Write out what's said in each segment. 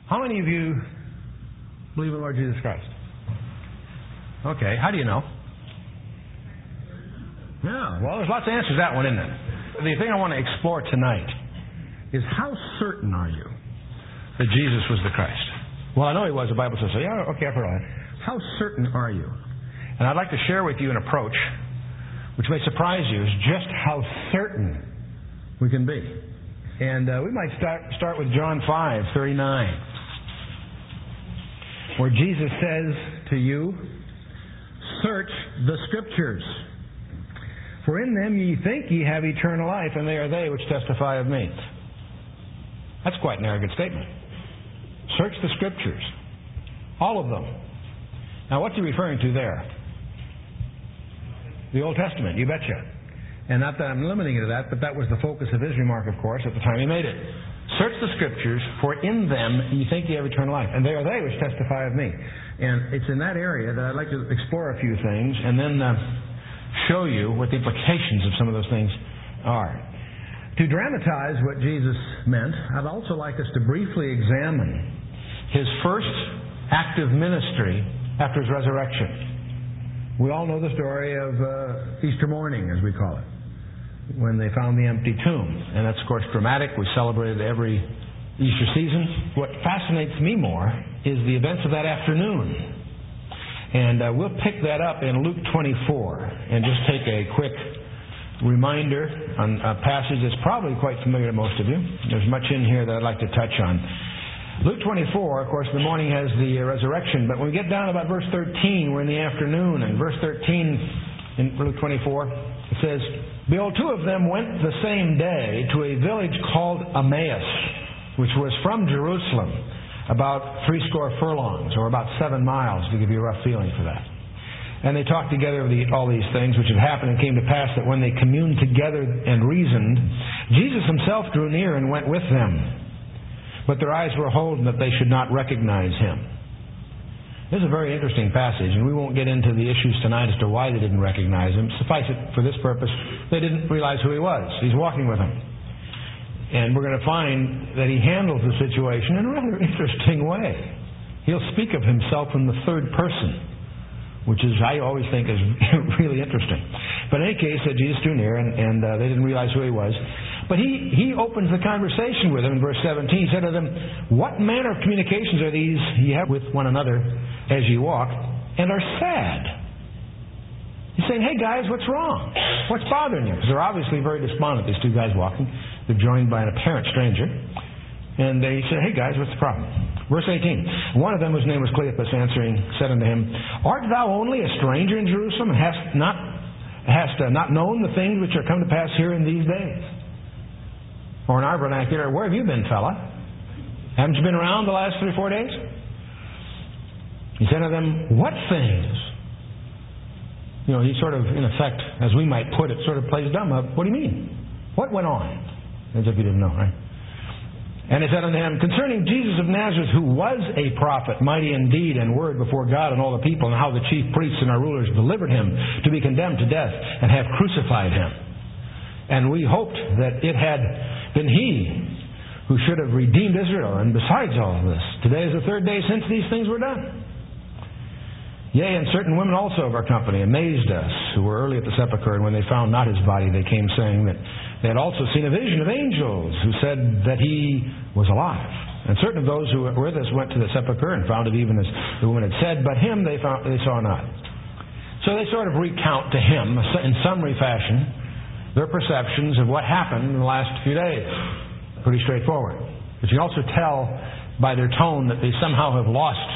How many of you believe in the Lord Jesus Christ? Okay, how do you know? Yeah, well, there's lots of answers to that one, isn't there? The thing I want to explore tonight is how certain are you that Jesus was the Christ? Well, I know He was. The Bible says so. Yeah, okay, I've heard all that. How certain are you? And I'd like to share with you an approach which may surprise you, is just how certain we can be. And we might start with John 5:39, where Jesus says to you, "Search the Scriptures, for in them ye think ye have eternal life, and they are they which testify of me." That's quite an arrogant statement. Search the Scriptures. All of them. Now, what's he referring to there? The Old Testament, you betcha. And not that I'm limiting it to that, but that was the focus of his remark, of course, at the time he made it. Search the Scriptures, for in them you think you have eternal life, and they are they which testify of me. And it's in that area that I'd like to explore a few things and then show you what the implications of some of those things are. To dramatize what Jesus meant, I'd also like us to briefly examine His first active ministry after His resurrection. We all know the story of Easter morning, as we call it, when they found the empty tomb. And that's, of course, dramatic. We celebrate it every Easter season. What fascinates me more is the events of that afternoon. And we'll pick that up in Luke 24 and just take a quick reminder on a passage that's probably quite familiar to most of you. There's much in here that I'd like to touch on. Luke 24, of course, the morning has the resurrection, but when we get down to about verse 13, we're in the afternoon, and verse 13 in Luke 24, it says, "Behold, two of them went the same day to a village called Emmaus, which was from Jerusalem, about 80 furlongs, or about 7 miles, to give you a rough feeling for that. And they talked together of all these things which had happened, and came to pass that when they communed together and reasoned, Jesus Himself drew near and went with them. But their eyes were holden that they should not recognize Him." This is a very interesting passage, and we won't get into the issues tonight as to why they didn't recognize Him. Suffice it for this purpose, they didn't realize who He was. He's walking with them. And we're going to find that He handles the situation in a rather interesting way. He'll speak of Himself in the third person, which is, I always think, is really interesting. But in any case, Jesus drew near, and they didn't realize who He was. But he opens the conversation with them in verse 17. He said to them, "What manner of communications are these ye have with one another as ye walk, and are sad?" He's saying, "Hey guys, what's wrong? What's bothering you?" Because they're obviously very despondent, these two guys walking. They're joined by an apparent stranger. And they said, "Hey guys, what's the problem?" Verse 18. "One of them, whose name was Cleopas, answering, said unto him, Art thou only a stranger in Jerusalem, and hast not known the things which are come to pass here in these days?" Or in our vernacular, "Where have you been, fella? Haven't you been around the last 3 or 4 days?" He said to them, "What things?" You know, he sort of, in effect, as we might put it, sort of plays dumb. What do you mean? What went on? As if you didn't know, right? And he said unto him, "Concerning Jesus of Nazareth, who was a prophet, mighty in deed and word before God and all the people, and how the chief priests and our rulers delivered Him to be condemned to death, and have crucified Him. And we hoped that it had been He who should have redeemed Israel. And besides all this, today is the 3rd day since these things were done. Yea, and certain women also of our company amazed us, who were early at the sepulchre, and when they found not His body, they came saying that they had also seen a vision of angels, who said that He was alive. And certain of those who were with us went to the sepulchre, and found it even as the woman had said, but Him they saw not." So they sort of recount to Him, in summary fashion, their perceptions of what happened in the last few days. Pretty straightforward. But you can also tell by their tone that they somehow have lost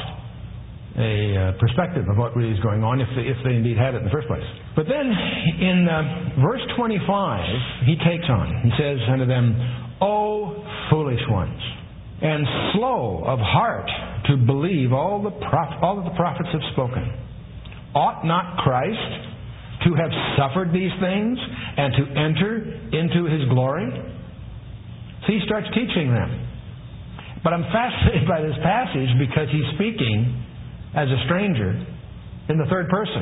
a perspective of what really is going on, if they indeed had it in the first place. But then, in verse 25, He takes on. He says unto them, "O foolish ones, and slow of heart to believe all that the prophets have spoken. Ought not Christ to have suffered these things, and to enter into His glory?" So he starts teaching them. But I'm fascinated by this passage because He's speaking as a stranger in the third person.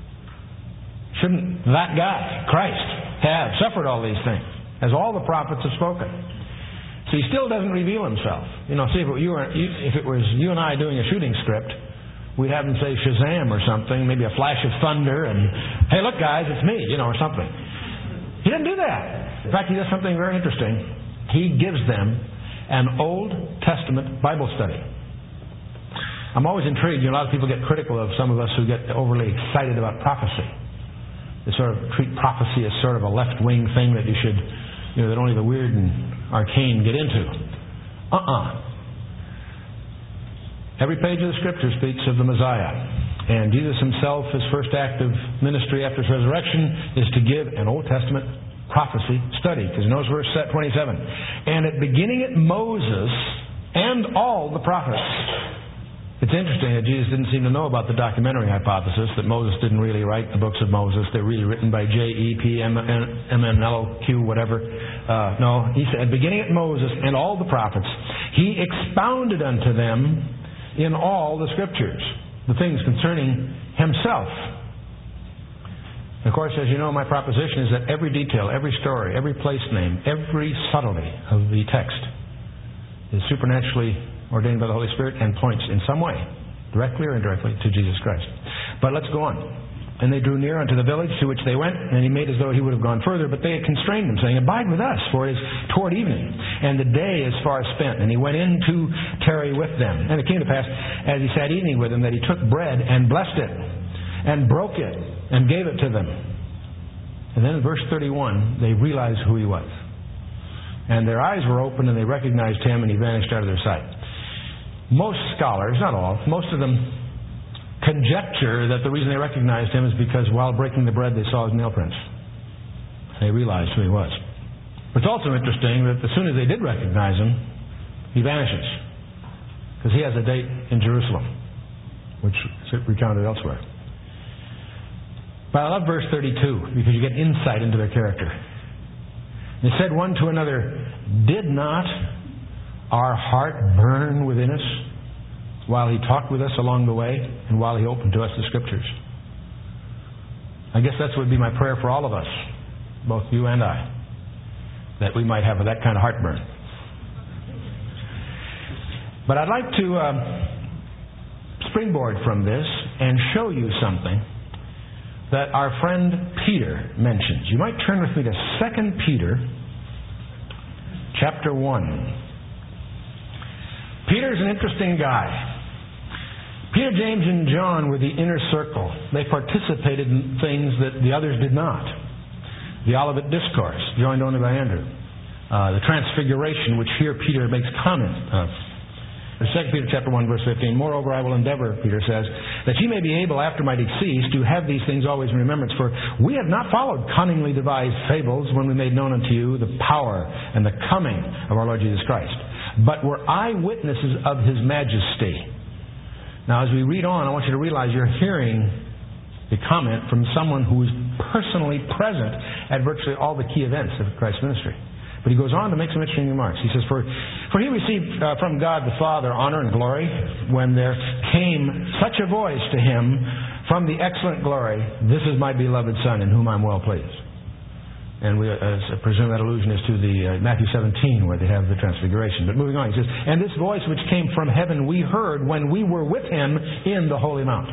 Shouldn't that guy, Christ, have suffered all these things, as all the prophets have spoken? So he still doesn't reveal himself. See, if it was you and I doing a shooting script, we'd have him say Shazam or something, maybe a flash of thunder, and, hey, look, guys, it's me, or something. He doesn't do that. In fact, he does something very interesting. He gives them an Old Testament Bible study. I'm always intrigued. A lot of people get critical of some of us who get overly excited about prophecy. They sort of treat prophecy as sort of a left-wing thing that you should, that only the weird and arcane get into. Every page of the Scripture speaks of the Messiah. And Jesus himself, his first act of ministry after his resurrection is to give an Old Testament prophecy study. Because notice verse 27. And beginning at Moses and all the prophets. It's interesting that Jesus didn't seem to know about the documentary hypothesis, that Moses didn't really write the books of Moses. They're really written by J.E.P.M.N.L.Q. whatever. No, he said, beginning at Moses and all the prophets, he expounded unto them in all the Scriptures the things concerning himself. Of course, as you know, my proposition is that every detail, every story, every place name, every subtlety of the text is supernaturally ordained by the Holy Spirit and points in some way, directly or indirectly, to Jesus Christ. But let's go on. And they drew near unto the village to which they went, and he made as though he would have gone further, but they had constrained him, saying, Abide with us, for it is toward evening, and the day is far spent. And he went in to tarry with them. And it came to pass, as he sat eating with them, that he took bread and blessed it, and broke it, and gave it to them. And then in verse 31, they realized who he was. And their eyes were opened, and they recognized him, and he vanished out of their sight. Most scholars, not all, most of them conjecture that the reason they recognized him is because while breaking the bread they saw his nail prints. They realized who he was. But it's also interesting that as soon as they did recognize him, he vanishes. Because he has a date in Jerusalem, which is recounted elsewhere. But I love verse 32 because you get insight into their character. They said one to another, Did not our heart burn within us while he talked with us along the way and while he opened to us the Scriptures? I guess that would be my prayer for all of us, both you and I, that we might have that kind of heartburn. But I'd like to springboard from this and show you something that our friend Peter mentions. You might turn with me to 2 Peter chapter 1. Peter's an interesting guy. Peter, James, and John were the inner circle. They participated in things that the others did not. The Olivet Discourse, joined only by Andrew. The Transfiguration, which here Peter makes comment of. 2 Peter chapter 1, verse 15. Moreover, I will endeavor, Peter says, that ye may be able, after my decease, to have these things always in remembrance. For we have not followed cunningly devised fables when we made known unto you the power and the coming of our Lord Jesus Christ, but were eyewitnesses of His majesty. Now, as we read on, I want you to realize you're hearing the comment from someone who was personally present at virtually all the key events of Christ's ministry. But he goes on to make some interesting remarks. He says, For he received from God the Father honor and glory when there came such a voice to him from the excellent glory, This is my beloved Son, in whom I'm well pleased. And I presume that allusion is to the Matthew 17, where they have the Transfiguration. But moving on, he says, And this voice which came from heaven we heard when we were with him in the Holy Mount.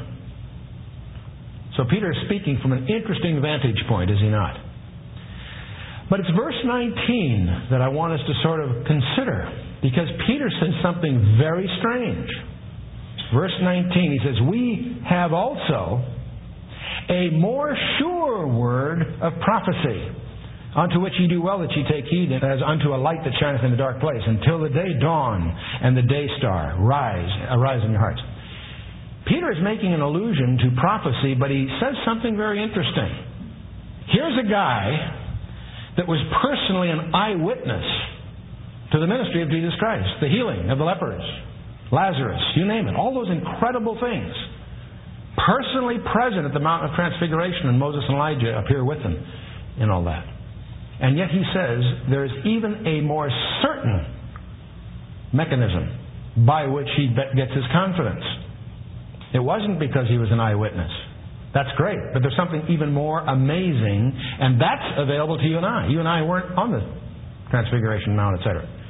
So Peter is speaking from an interesting vantage point, is he not? But it's verse 19 that I want us to sort of consider, because Peter says something very strange. Verse 19, he says, We have also a more sure word of prophecy, unto which ye do well that ye take heed, as unto a light that shineth in the dark place, until the day dawn and the day star arise in your hearts. Peter is making an allusion to prophecy, but he says something very interesting. Here's a guy that was personally an eyewitness to the ministry of Jesus Christ, the healing of the lepers, Lazarus, you name it, all those incredible things. Personally present at the Mount of Transfiguration, and Moses and Elijah appear with him in all that. And yet he says there is even a more certain mechanism by which he gets his confidence. It wasn't because he was an eyewitness. That's great, but there's something even more amazing, and that's available to you and I. You and I weren't on the Transfiguration Mount, etc.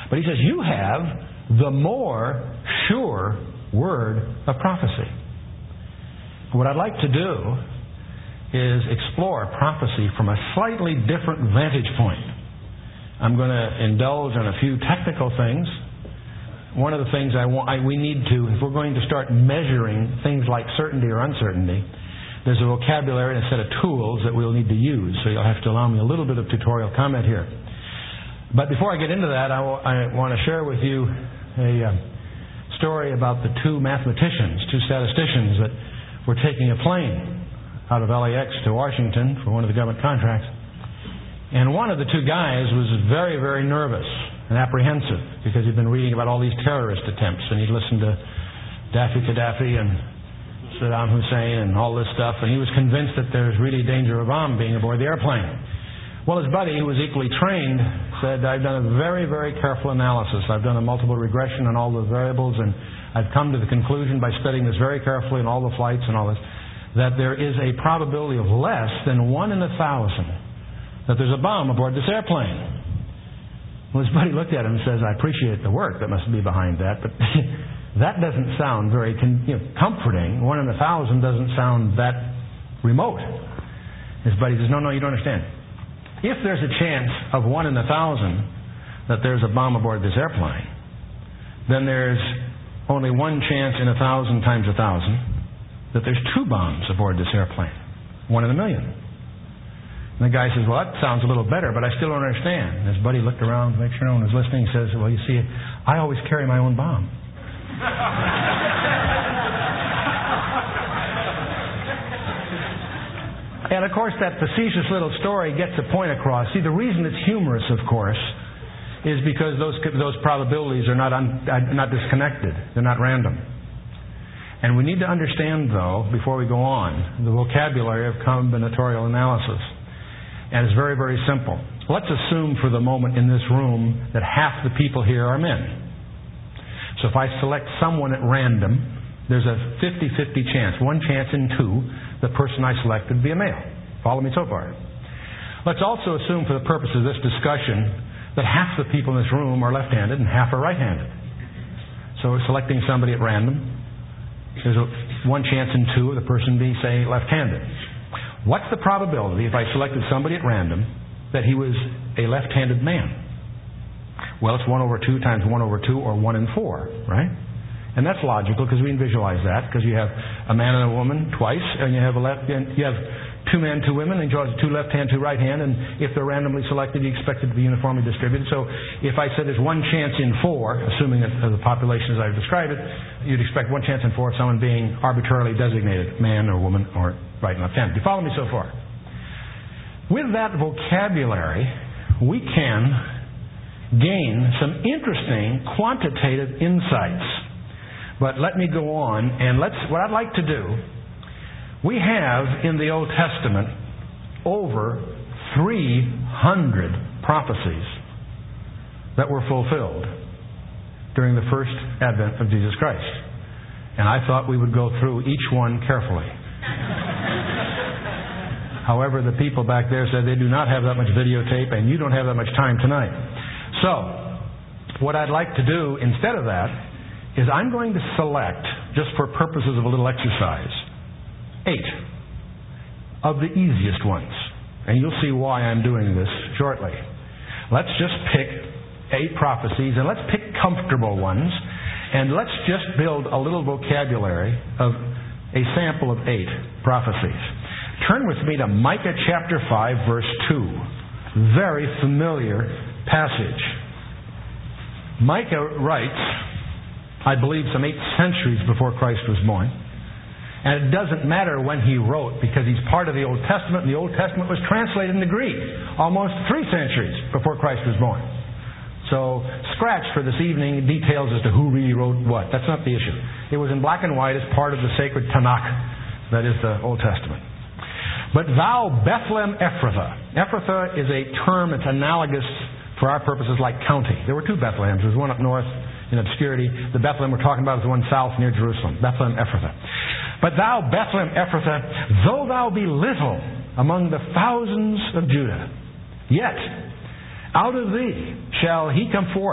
But he says, you have the more sure word of prophecy. What I'd like to do is explore prophecy from a slightly different vantage point. I'm going to indulge in a few technical things. One of the things we need to, if we're going to start measuring things like certainty or uncertainty, there's a vocabulary and a set of tools that we'll need to use. So you'll have to allow me a little bit of tutorial comment here. But before I get into that, I want to share with you a story about the two mathematicians, two statisticians that were taking a plane out of LAX to Washington for one of the government contracts. And one of the two guys was very, very nervous and apprehensive because he'd been reading about all these terrorist attempts, and he'd listened to Daffy Gaddafi and Saddam Hussein and all this stuff, and he was convinced that there's really danger of a bomb being aboard the airplane. Well, his buddy, who was equally trained, said, I've done a very, very careful analysis. I've done a multiple regression on all the variables, and I've come to the conclusion by studying this very carefully and all the flights and all this, that there is a probability of less than 1 in 1,000 that there's a bomb aboard this airplane. Well, his buddy looked at him and says, I appreciate the work that must be behind that, but that doesn't sound very comforting. 1 in 1,000 doesn't sound that remote. His buddy says, no, you don't understand. If there's a chance of 1 in 1,000 that there's a bomb aboard this airplane, then there's only 1 chance in 1,000 times 1,000 that there's 2 bombs aboard this airplane. 1 in a million. And the guy says, well, that sounds a little better, but I still don't understand. And his buddy looked around, make sure no one was listening, and says, well, you see, I always carry my own bomb. And, of course, that facetious little story gets a point across. See, the reason it's humorous, of course, is because those probabilities are not disconnected. They're not random. And we need to understand, though, before we go on, the vocabulary of combinatorial analysis. And it's very, very simple. Let's assume for the moment in this room that half the people here are men. So if I select someone at random, there's a 50-50 chance, 1 chance in 2, the person I selected would be a male. Follow me so far? Let's also assume for the purpose of this discussion that half the people in this room are left-handed and half are right-handed. So selecting somebody at random, there's a 1 chance in 2 of the person being, say, left-handed. What's the probability, if I selected somebody at random, that he was a left-handed man? Well, it's 1 over 2 times 1 over 2, or 1 in 4, right? And that's logical because we can visualize that, because you have a man and a woman twice, and you have 2 men, 2 women, and you have 2 left hand, 2 right hand, and if they're randomly selected, you expect it to be uniformly distributed. So if I said there's 1 chance in 4, assuming that the population as I've described it, you'd expect 1 chance in 4 of someone being arbitrarily designated, man or woman or right and left hand. Do you follow me so far? With that vocabulary, we can gain some interesting quantitative insights. But let me go on, and what I'd like to do, we have in the Old Testament over 300 prophecies that were fulfilled during the first advent of Jesus Christ. And I thought we would go through each one carefully. However, the people back there said they do not have that much videotape, and you don't have that much time tonight. So, what I'd like to do instead of that is I'm going to select, just for purposes of a little exercise, 8 of the easiest ones. And you'll see why I'm doing this shortly. Let's just pick 8 prophecies, and let's pick comfortable ones, and let's just build a little vocabulary of a sample of 8 prophecies. Turn with me to Micah chapter 5, verse 2. Very familiar passage. Micah writes, I believe, some 8 centuries before Christ was born. And it doesn't matter when he wrote, because he's part of the Old Testament, and the Old Testament was translated into Greek almost 3 centuries before Christ was born. So, scratch for this evening details as to who really wrote what. That's not the issue. It was in black and white as part of the sacred Tanakh, that is the Old Testament. But thou, Bethlehem Ephrathah. Ephrathah is a term that's analogous for our purposes like county. There were 2 Bethlehems. There's one up north in obscurity. The Bethlehem we're talking about is the one south near Jerusalem. Bethlehem Ephrathah. But thou, Bethlehem Ephrathah, though thou be little among the thousands of Judah, yet out of thee shall he come forth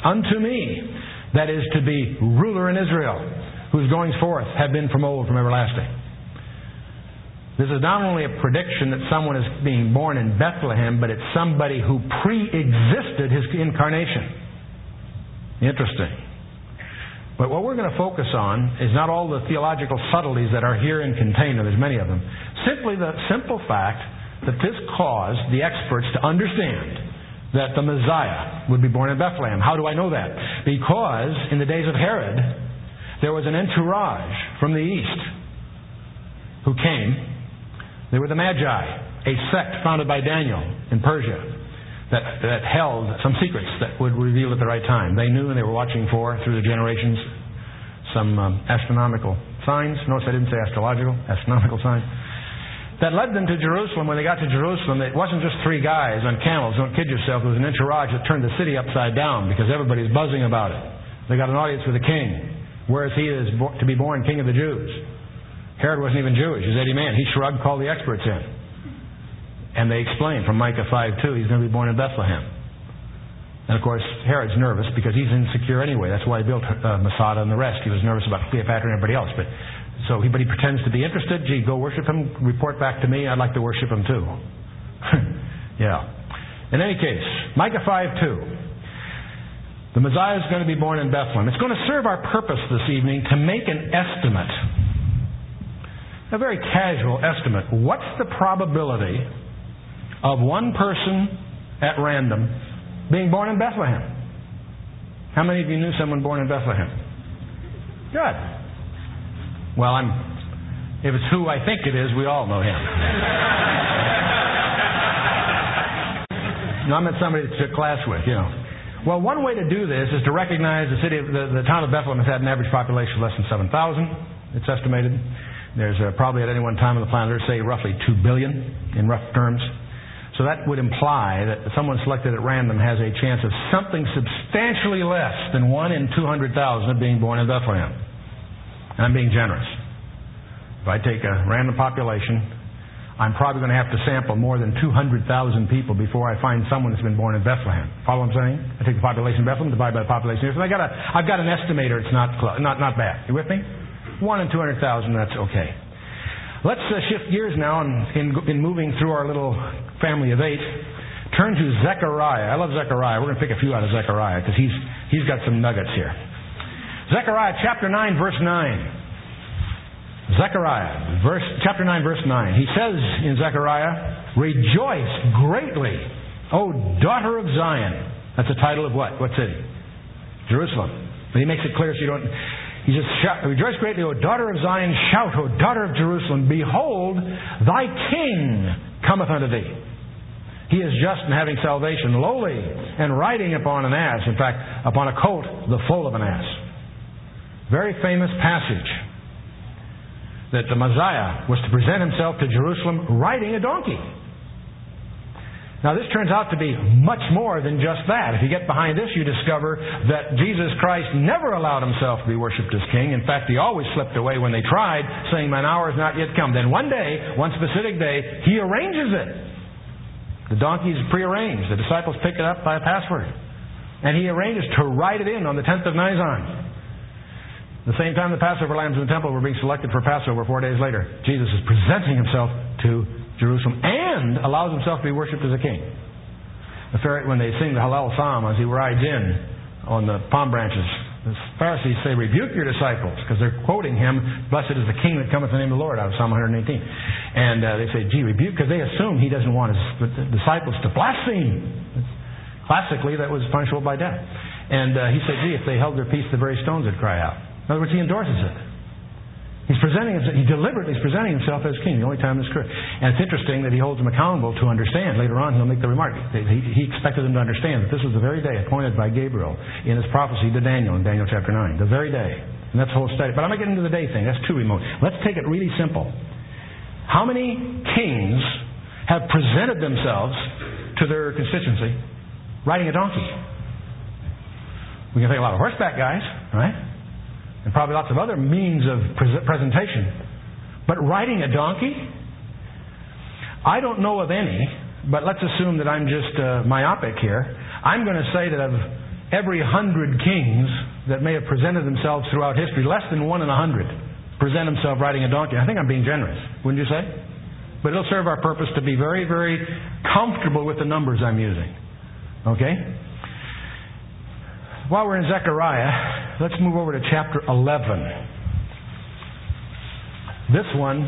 unto me that is to be ruler in Israel, whose goings forth have been from old, from everlasting. This is not only a prediction that someone is being born in Bethlehem, but it's somebody who pre-existed His incarnation. Interesting. But what we're going to focus on is not all the theological subtleties that are here and contained, and there's many of them. Simply the simple fact that this caused the experts to understand that the Messiah would be born in Bethlehem. How do I know that? Because in the days of Herod, there was an entourage from the east who came. They were the Magi, a sect founded by Daniel in Persia that held some secrets that would reveal at the right time. They knew, and they were watching for, through the generations, some astronomical signs. Notice I didn't say astrological, astronomical signs. That led them to Jerusalem. When they got to Jerusalem, it wasn't just three guys on camels. Don't kid yourself. It was an entourage that turned the city upside down because everybody's buzzing about it. They got an audience with the king. Where is he to be born King of the Jews? Herod wasn't even Jewish. He was Eddie Man. He shrugged, called the experts in. And they explained from Micah 5:2, he's going to be born in Bethlehem. And of course, Herod's nervous because he's insecure anyway. That's why he built Masada and the rest. He was nervous about Cleopatra and everybody else. But he pretends to be interested. Gee, go worship him. Report back to me. I'd like to worship him too. Yeah. In any case, Micah 5:2. The Messiah is going to be born in Bethlehem. It's going to serve our purpose this evening to make an estimate. A very casual estimate. What's the probability of one person at random being born in Bethlehem? How many of you knew someone born in Bethlehem? Good. Well, if it's who I think it is, we all know him. No, I meant somebody that took class with, you know. Well, one way to do this is to recognize the town of Bethlehem has had an average population of less than 7,000. It's estimated. There's probably at any one time on the planet, say roughly 2 billion in rough terms. So that would imply that someone selected at random has a chance of something substantially less than 1 in 200,000 of being born in Bethlehem. And I'm being generous. If I take a random population, I'm probably going to have to sample more than 200,000 people before I find someone that's been born in Bethlehem. Follow what I'm saying? I take the population of Bethlehem, divide by the population here. So I've got an estimator. It's not bad. You with me? 1 in 200,000, that's okay. Let's shift gears now in moving through our little family of 8. Turn to Zechariah. I love Zechariah. We're going to pick a few out of Zechariah because he's got some nuggets here. Zechariah chapter 9, verse 9. Zechariah, chapter 9, verse 9. He says in Zechariah, "Rejoice greatly, O daughter of Zion." That's the title of what? What city? Jerusalem. But he makes it clear so you don't... He says, "Rejoice greatly, O daughter of Zion. Shout, O daughter of Jerusalem. Behold, thy king cometh unto thee. He is just and having salvation, lowly, and riding upon an ass." In fact, upon a colt, the foal of an ass. Very famous passage that the Messiah was to present himself to Jerusalem riding a donkey. Now, this turns out to be much more than just that. If you get behind this, you discover that Jesus Christ never allowed himself to be worshipped as king. In fact, he always slipped away when they tried, saying, "Mine hour is not yet come." Then one day, one specific day, he arranges it. The donkey is prearranged. The disciples pick it up by a password. And he arranges to ride it in on the 10th of Nisan. The same time the Passover lambs in the temple were being selected for Passover 4 days later, Jesus is presenting himself to Jerusalem and allows himself to be worshipped as a king. When they sing the Hallel Psalm as he rides in on the palm branches, the Pharisees say, "Rebuke your disciples," because they're quoting him, "Blessed is the King that cometh in the name of the Lord," out of Psalm 118. And they say, "Gee, rebuke," because they assume he doesn't want his disciples to blaspheme. Classically, that was punishable by death. And he said, "Gee, if they held their peace, the very stones would cry out." In other words, he endorses it. He deliberately is presenting himself as king, the only time this occurred. And it's interesting that he holds them accountable to understand. Later on, he'll make the remark. He expected them to understand that this was the very day appointed by Gabriel in his prophecy to Daniel in Daniel chapter 9. The very day. And that's the whole study. But I'm not getting into the day thing. That's too remote. Let's take it really simple. How many kings have presented themselves to their constituency riding a donkey? We can think a lot of horseback guys, right? And probably lots of other means of presentation. But riding a donkey? I don't know of any, but let's assume that I'm just myopic here. I'm going to say that of every 100 kings that may have presented themselves throughout history, less than 1 in 100 present himself riding a donkey. I think I'm being generous, wouldn't you say? But it'll serve our purpose to be very, very comfortable with the numbers I'm using. Okay? While we're in Zechariah, let's move over to chapter 11. This one,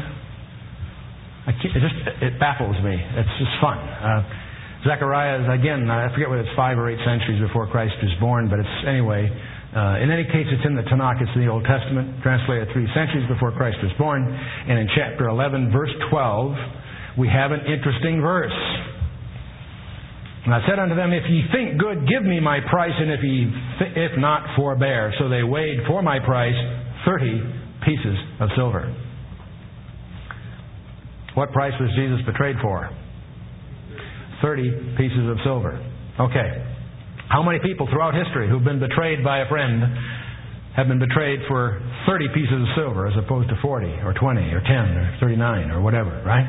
it baffles me. It's just fun. Zechariah is, again, I forget whether it's 5 or 8 centuries before Christ was born, but it's, anyway, in any case, it's in the Tanakh. It's in the Old Testament, translated 3 centuries before Christ was born. And in chapter 11, verse 12, we have an interesting verse. And I said unto them, if ye think good, give me my price, and if not, forbear. So they weighed for my price 30 pieces of silver. What price was Jesus betrayed for? 30 pieces of silver. Okay. How many people throughout history who've been betrayed by a friend have been betrayed for 30 pieces of silver as opposed to 40 or 20 or 10 or 39 or whatever, right?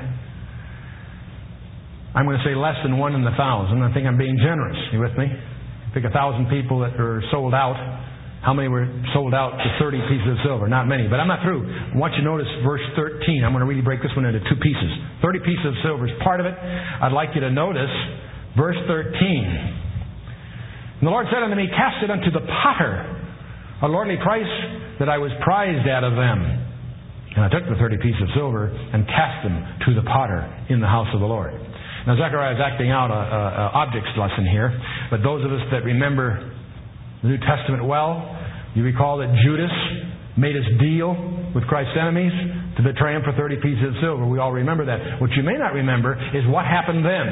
I'm going to say less than 1 in 1,000. I think I'm being generous. You with me? Pick 1,000 people that are sold out. How many were sold out to 30 pieces of silver? Not many. But I'm not through. I want you to notice verse 13. I'm going to really break this one into 2 pieces. 30 pieces of silver is part of it. I'd like you to notice verse 13. And the Lord said unto me, cast it unto the potter, a lordly price that I was prized out of them. And I took the 30 pieces of silver and cast them to the potter in the house of the Lord. Now Zechariah is acting out an objects lesson here, but those of us that remember the New Testament well, you recall that Judas made his deal with Christ's enemies to betray him for 30 pieces of silver. We all remember that. What you may not remember is what happened then.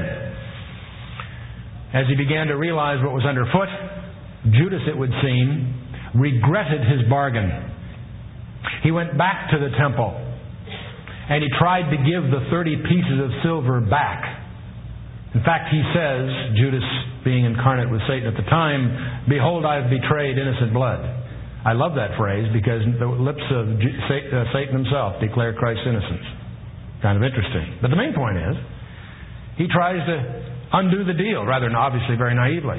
As he began to realize what was underfoot, Judas, it would seem, regretted his bargain. He went back to the temple and he tried to give the 30 pieces of silver back. In fact, he says, Judas being incarnate with Satan at the time, behold, I have betrayed innocent blood. I love that phrase because the lips of Satan himself declared Christ's innocence. Kind of interesting. But the main point is, he tries to undo the deal, rather than obviously very naively.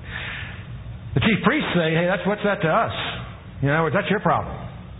The chief priests say, hey, what's that to us? In other words, that's your problem.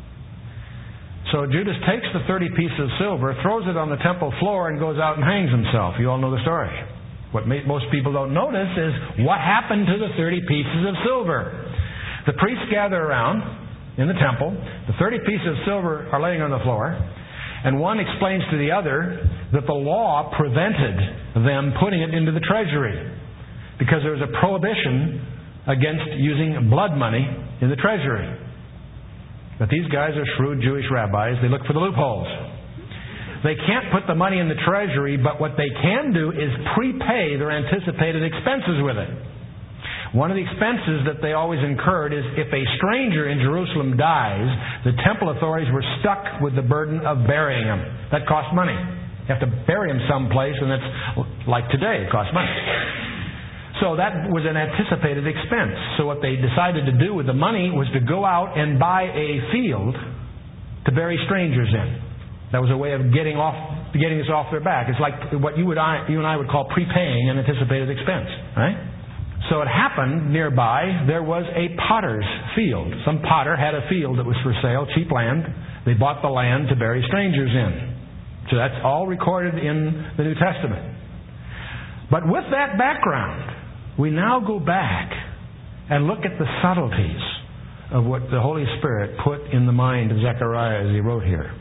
So Judas takes the 30 pieces of silver, throws it on the temple floor, and goes out and hangs himself. You all know the story. What most people don't notice is what happened to the 30 pieces of silver. The priests gather around in the temple. The 30 pieces of silver are laying on the floor. And one explains to the other that the law prevented them putting it into the treasury because there was a prohibition against using blood money in the treasury. But these guys are shrewd Jewish rabbis. They look for the loopholes. They can't put the money in the treasury, but what they can do is prepay their anticipated expenses with it. One of the expenses that they always incurred is if a stranger in Jerusalem dies, the temple authorities were stuck with the burden of burying him. That cost money. You have to bury him someplace, and it's like today, it costs money. So that was an anticipated expense. So what they decided to do with the money was to go out and buy a field to bury strangers in. That was a way of getting this off their back. It's like what you and I would call prepaying an anticipated expense, right? So it happened nearby, there was a potter's field. Some potter had a field that was for sale, cheap land. They bought the land to bury strangers in. So that's all recorded in the New Testament. But with that background, we now go back and look at the subtleties of what the Holy Spirit put in the mind of Zechariah as he wrote here.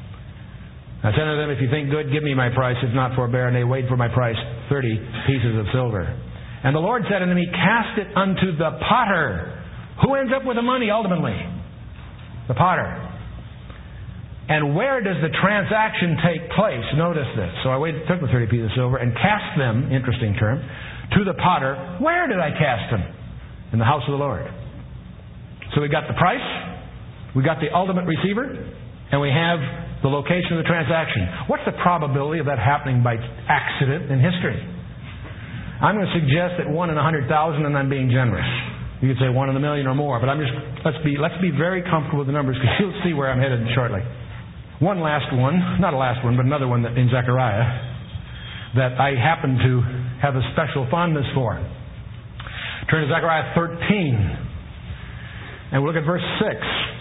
I said unto them, if you think good, give me my price. If not, forbear. And they weighed for my price 30 pieces of silver. And the Lord said unto me, cast it unto the potter. Who ends up with the money ultimately? The potter. And where does the transaction take place? Notice this. So I took the 30 pieces of silver and cast them, interesting term, to the potter. Where did I cast them? In the house of the Lord. So we got the price, we got the ultimate receiver, and we have the location of the transaction. What's the probability of that happening by accident in history? I'm going to suggest that 1 in 100,000, and I'm being generous. You could say 1 in a million or more, but let's be very comfortable with the numbers because you'll see where I'm headed shortly. One last one, not a last one, but another one in Zechariah that I happen to have a special fondness for. Turn to Zechariah 13. And we'll look at verse 6.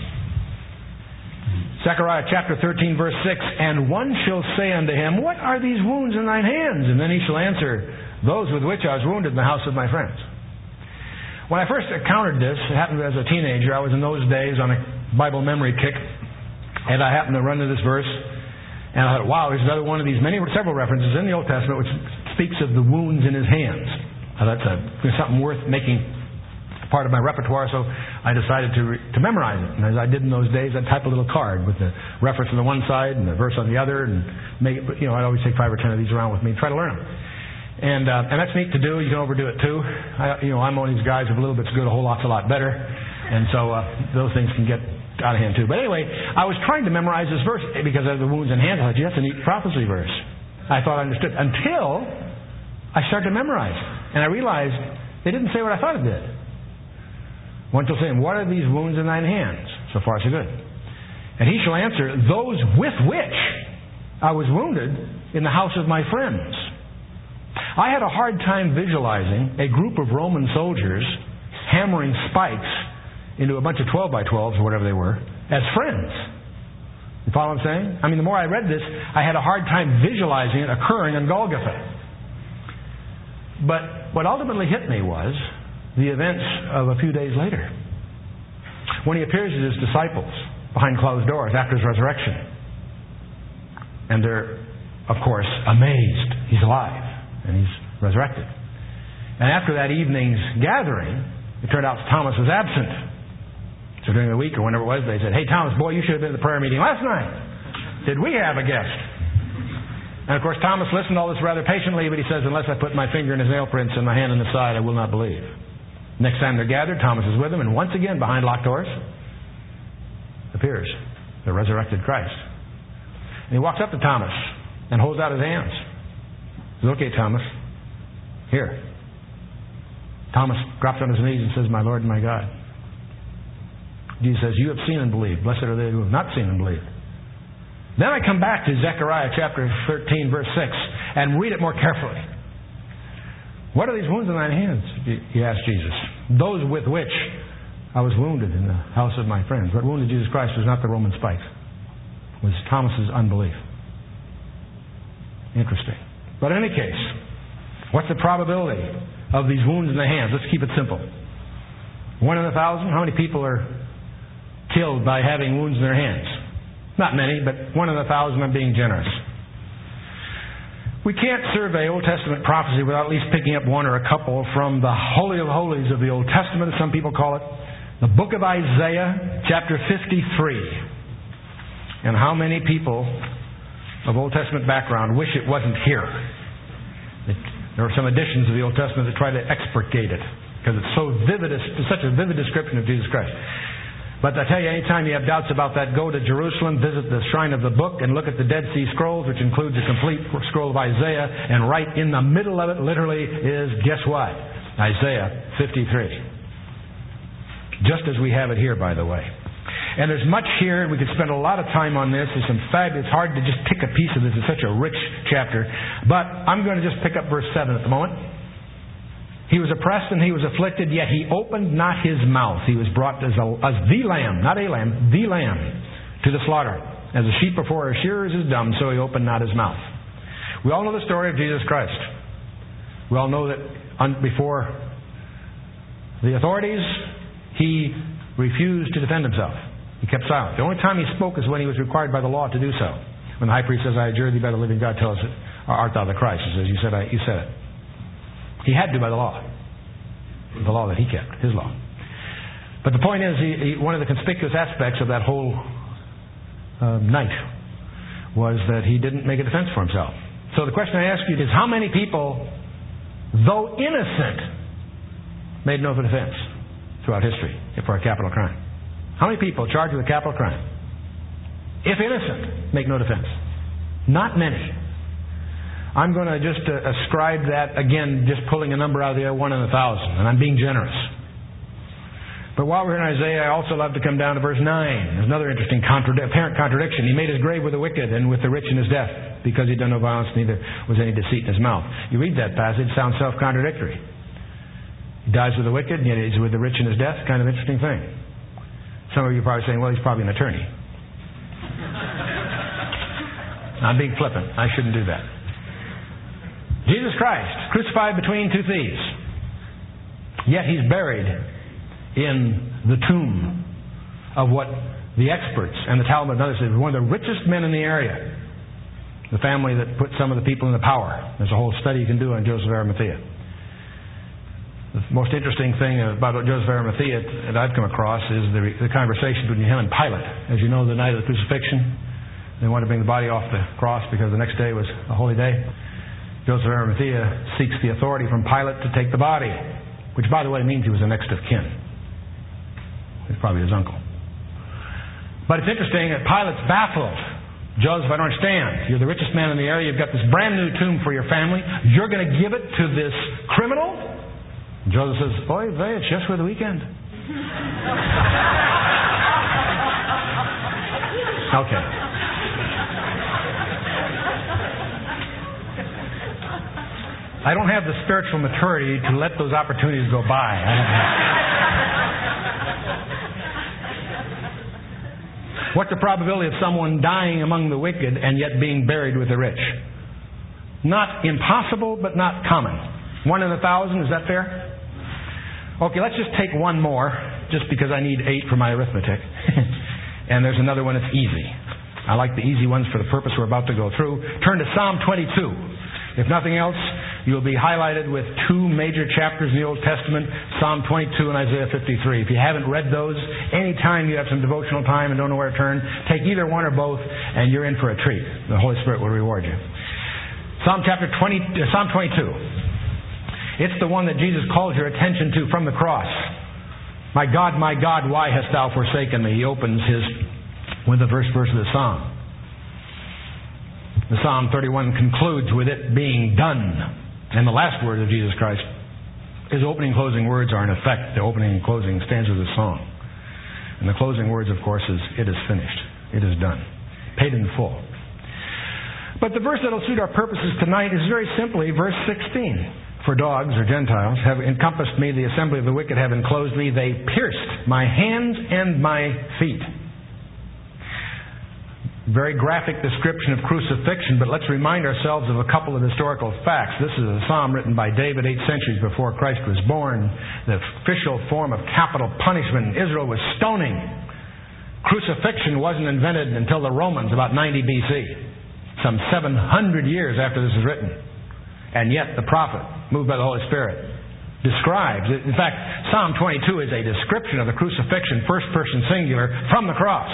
Zechariah chapter 13, verse 6. And one shall say unto him, What are these wounds in thine hands? And then he shall answer, Those with which I was wounded in the house of my friends. When I first encountered this, it happened as a teenager. I was in those days on a Bible memory kick. And I happened to run to this verse. And I thought, wow, there's another one of these several references in the Old Testament which speaks of the wounds in his hands. Now that's something worth making part of my repertoire, so I decided to memorize it. And as I did in those days, I'd type a little card with the reference on the one side and the verse on the other, and make it, I'd always take 5 or 10 of these around with me and try to learn them. And that's neat to do. You can overdo it too. I'm one of these guys who a little bit's good, a whole lot's a lot better, and so those things can get out of hand too. But anyway, I was trying to memorize this verse because of the wounds in hands. I thought, that's a neat prophecy verse. I thought I understood until I started to memorize, and I realized they didn't say what I thought it did. One shall say, What are these wounds in thine hands? So far, so good. And he shall answer, Those with which I was wounded in the house of my friends. I had a hard time visualizing a group of Roman soldiers hammering spikes into a bunch of 12 by 12s or whatever they were as friends. You follow what I'm saying? I mean, the more I read this, I had a hard time visualizing it occurring on Golgotha. But what ultimately hit me was the events of a few days later, when he appears to his disciples behind closed doors after his resurrection. And they're, of course, amazed. He's alive and he's resurrected. And after that evening's gathering, it turned out Thomas was absent. So during the week or whenever it was, they said, Hey, Thomas, boy, you should have been at the prayer meeting last night. Did we have a guest? And of course, Thomas listened to all this rather patiently, but he says, Unless I put my finger in his nail prints and my hand in the side, I will not believe. Next time they're gathered, Thomas is with them, and once again, behind locked doors, appears the resurrected Christ. And he walks up to Thomas and holds out his hands. He says, Okay, Thomas, here. Thomas drops on his knees and says, My Lord and my God. Jesus says, You have seen and believed. Blessed are they who have not seen and believed. Then I come back to Zechariah chapter 13, verse 6, and read it more carefully. What are these wounds in thine hands? He asked Jesus. Those with which I was wounded in the house of my friends. What wounded Jesus Christ was not the Roman spikes. It was Thomas's unbelief. Interesting. But in any case, what's the probability of these wounds in the hands? Let's keep it simple. 1 in 1,000? How many people are killed by having wounds in their hands? Not many, but 1 in 1,000. I'm being generous. We can't survey Old Testament prophecy without at least picking up one or a couple from the Holy of Holies of the Old Testament, as some people call it, the book of Isaiah, chapter 53. And how many people of Old Testament background wish it wasn't here? There are some editions of the Old Testament that try to expurgate it because it's so vivid, it's such a vivid description of Jesus Christ. But I tell you, anytime you have doubts about that, go to Jerusalem, visit the shrine of the book, and look at the Dead Sea Scrolls, which includes a complete scroll of Isaiah. And right in the middle of it, literally, is, guess what? Isaiah 53. Just as we have it here, by the way. And there's much here. We could spend a lot of time on this. There's some fabulous. It's hard to just pick a piece of this. It's such a rich chapter. But I'm going to just pick up verse 7 at the moment. He was oppressed and he was afflicted, yet he opened not his mouth. He was brought as the lamb, not a lamb, the lamb, to the slaughter. As a sheep before her shearers is dumb, so he opened not his mouth. We all know the story of Jesus Christ. We all know that before the authorities, he refused to defend himself. He kept silent. The only time he spoke is when he was required by the law to do so. When the high priest says, I adjure thee by the living God, tell us, art thou the Christ? He says, you said it. He had to by the law that he kept, his law. But the point is, one of the conspicuous aspects of that whole night was that he didn't make a defense for himself. So the question I ask you is, how many people, though innocent, made no defense throughout history for a capital crime? How many people charged with a capital crime, if innocent, make no defense? Not many. I'm going to just ascribe that, again, just pulling a number out of the air, 1 in 1,000, and I'm being generous. But while we're in Isaiah, I also love to come down to verse 9. There's another interesting apparent contradiction. He made his grave with the wicked and with the rich in his death, because he'd done no violence, neither was any deceit in his mouth. You read that passage, it sounds self-contradictory. He dies with the wicked, and yet he's with the rich in his death. Kind of interesting thing. Some of you are probably saying, well, he's probably an attorney. I'm being flippant. I shouldn't do that. Jesus Christ, crucified between two thieves. Yet he's buried in the tomb of what the experts and the Talmud and others say, one of the richest men in the area. The family that put some of the people in the power. There's a whole study you can do on Joseph of Arimathea. The most interesting thing about Joseph of Arimathea that I've come across is the conversation between him and Pilate. As you know, the night of the crucifixion, they wanted to bring the body off the cross because the next day was a holy day. Joseph of Arimathea seeks the authority from Pilate to take the body, which, by the way, means he was a next of kin. He's probably his uncle. But it's interesting that Pilate's baffled. Joseph, I don't understand. You're the richest man in the area. You've got this brand new tomb for your family. You're going to give it to this criminal? Joseph says, boy, it's just for the weekend. Okay. I don't have the spiritual maturity to let those opportunities go by. What's the probability of someone dying among the wicked and yet being buried with the rich? Not impossible, but not common. 1 in 1,000, is that fair? Okay, let's just take one more, just because I need 8 for my arithmetic. And there's another one that's easy. I like the easy ones for the purpose we're about to go through. Turn to Psalm 22. If nothing else, you'll be highlighted with 2 major chapters in the Old Testament, Psalm 22 and Isaiah 53. If you haven't read those, anytime you have some devotional time and don't know where to turn, take either one or both, and you're in for a treat. The Holy Spirit will reward you. Psalm 22. It's the one that Jesus calls your attention to from the cross. My God, why hast thou forsaken me? He opens with the first verse of the Psalm. The Psalm 31 concludes with it being done. And the last words of Jesus Christ, his opening and closing words are in effect the opening and closing stanzas of the song. And the closing words, of course, is, it is finished. It is done. Paid in full. But the verse that will suit our purposes tonight is very simply verse 16. For dogs, or Gentiles, have encompassed me, the assembly of the wicked have enclosed me, they pierced my hands and my feet. Very graphic description of crucifixion, but let's remind ourselves of a couple of historical facts. This is a psalm written by David 8 centuries before Christ was born. The official form of capital punishment in Israel was stoning. Crucifixion wasn't invented until the Romans, about 90 BC, some 700 years after this is written. And yet the prophet, moved by the Holy Spirit, describes it. In fact, Psalm 22 is a description of the crucifixion, first person singular, from the cross.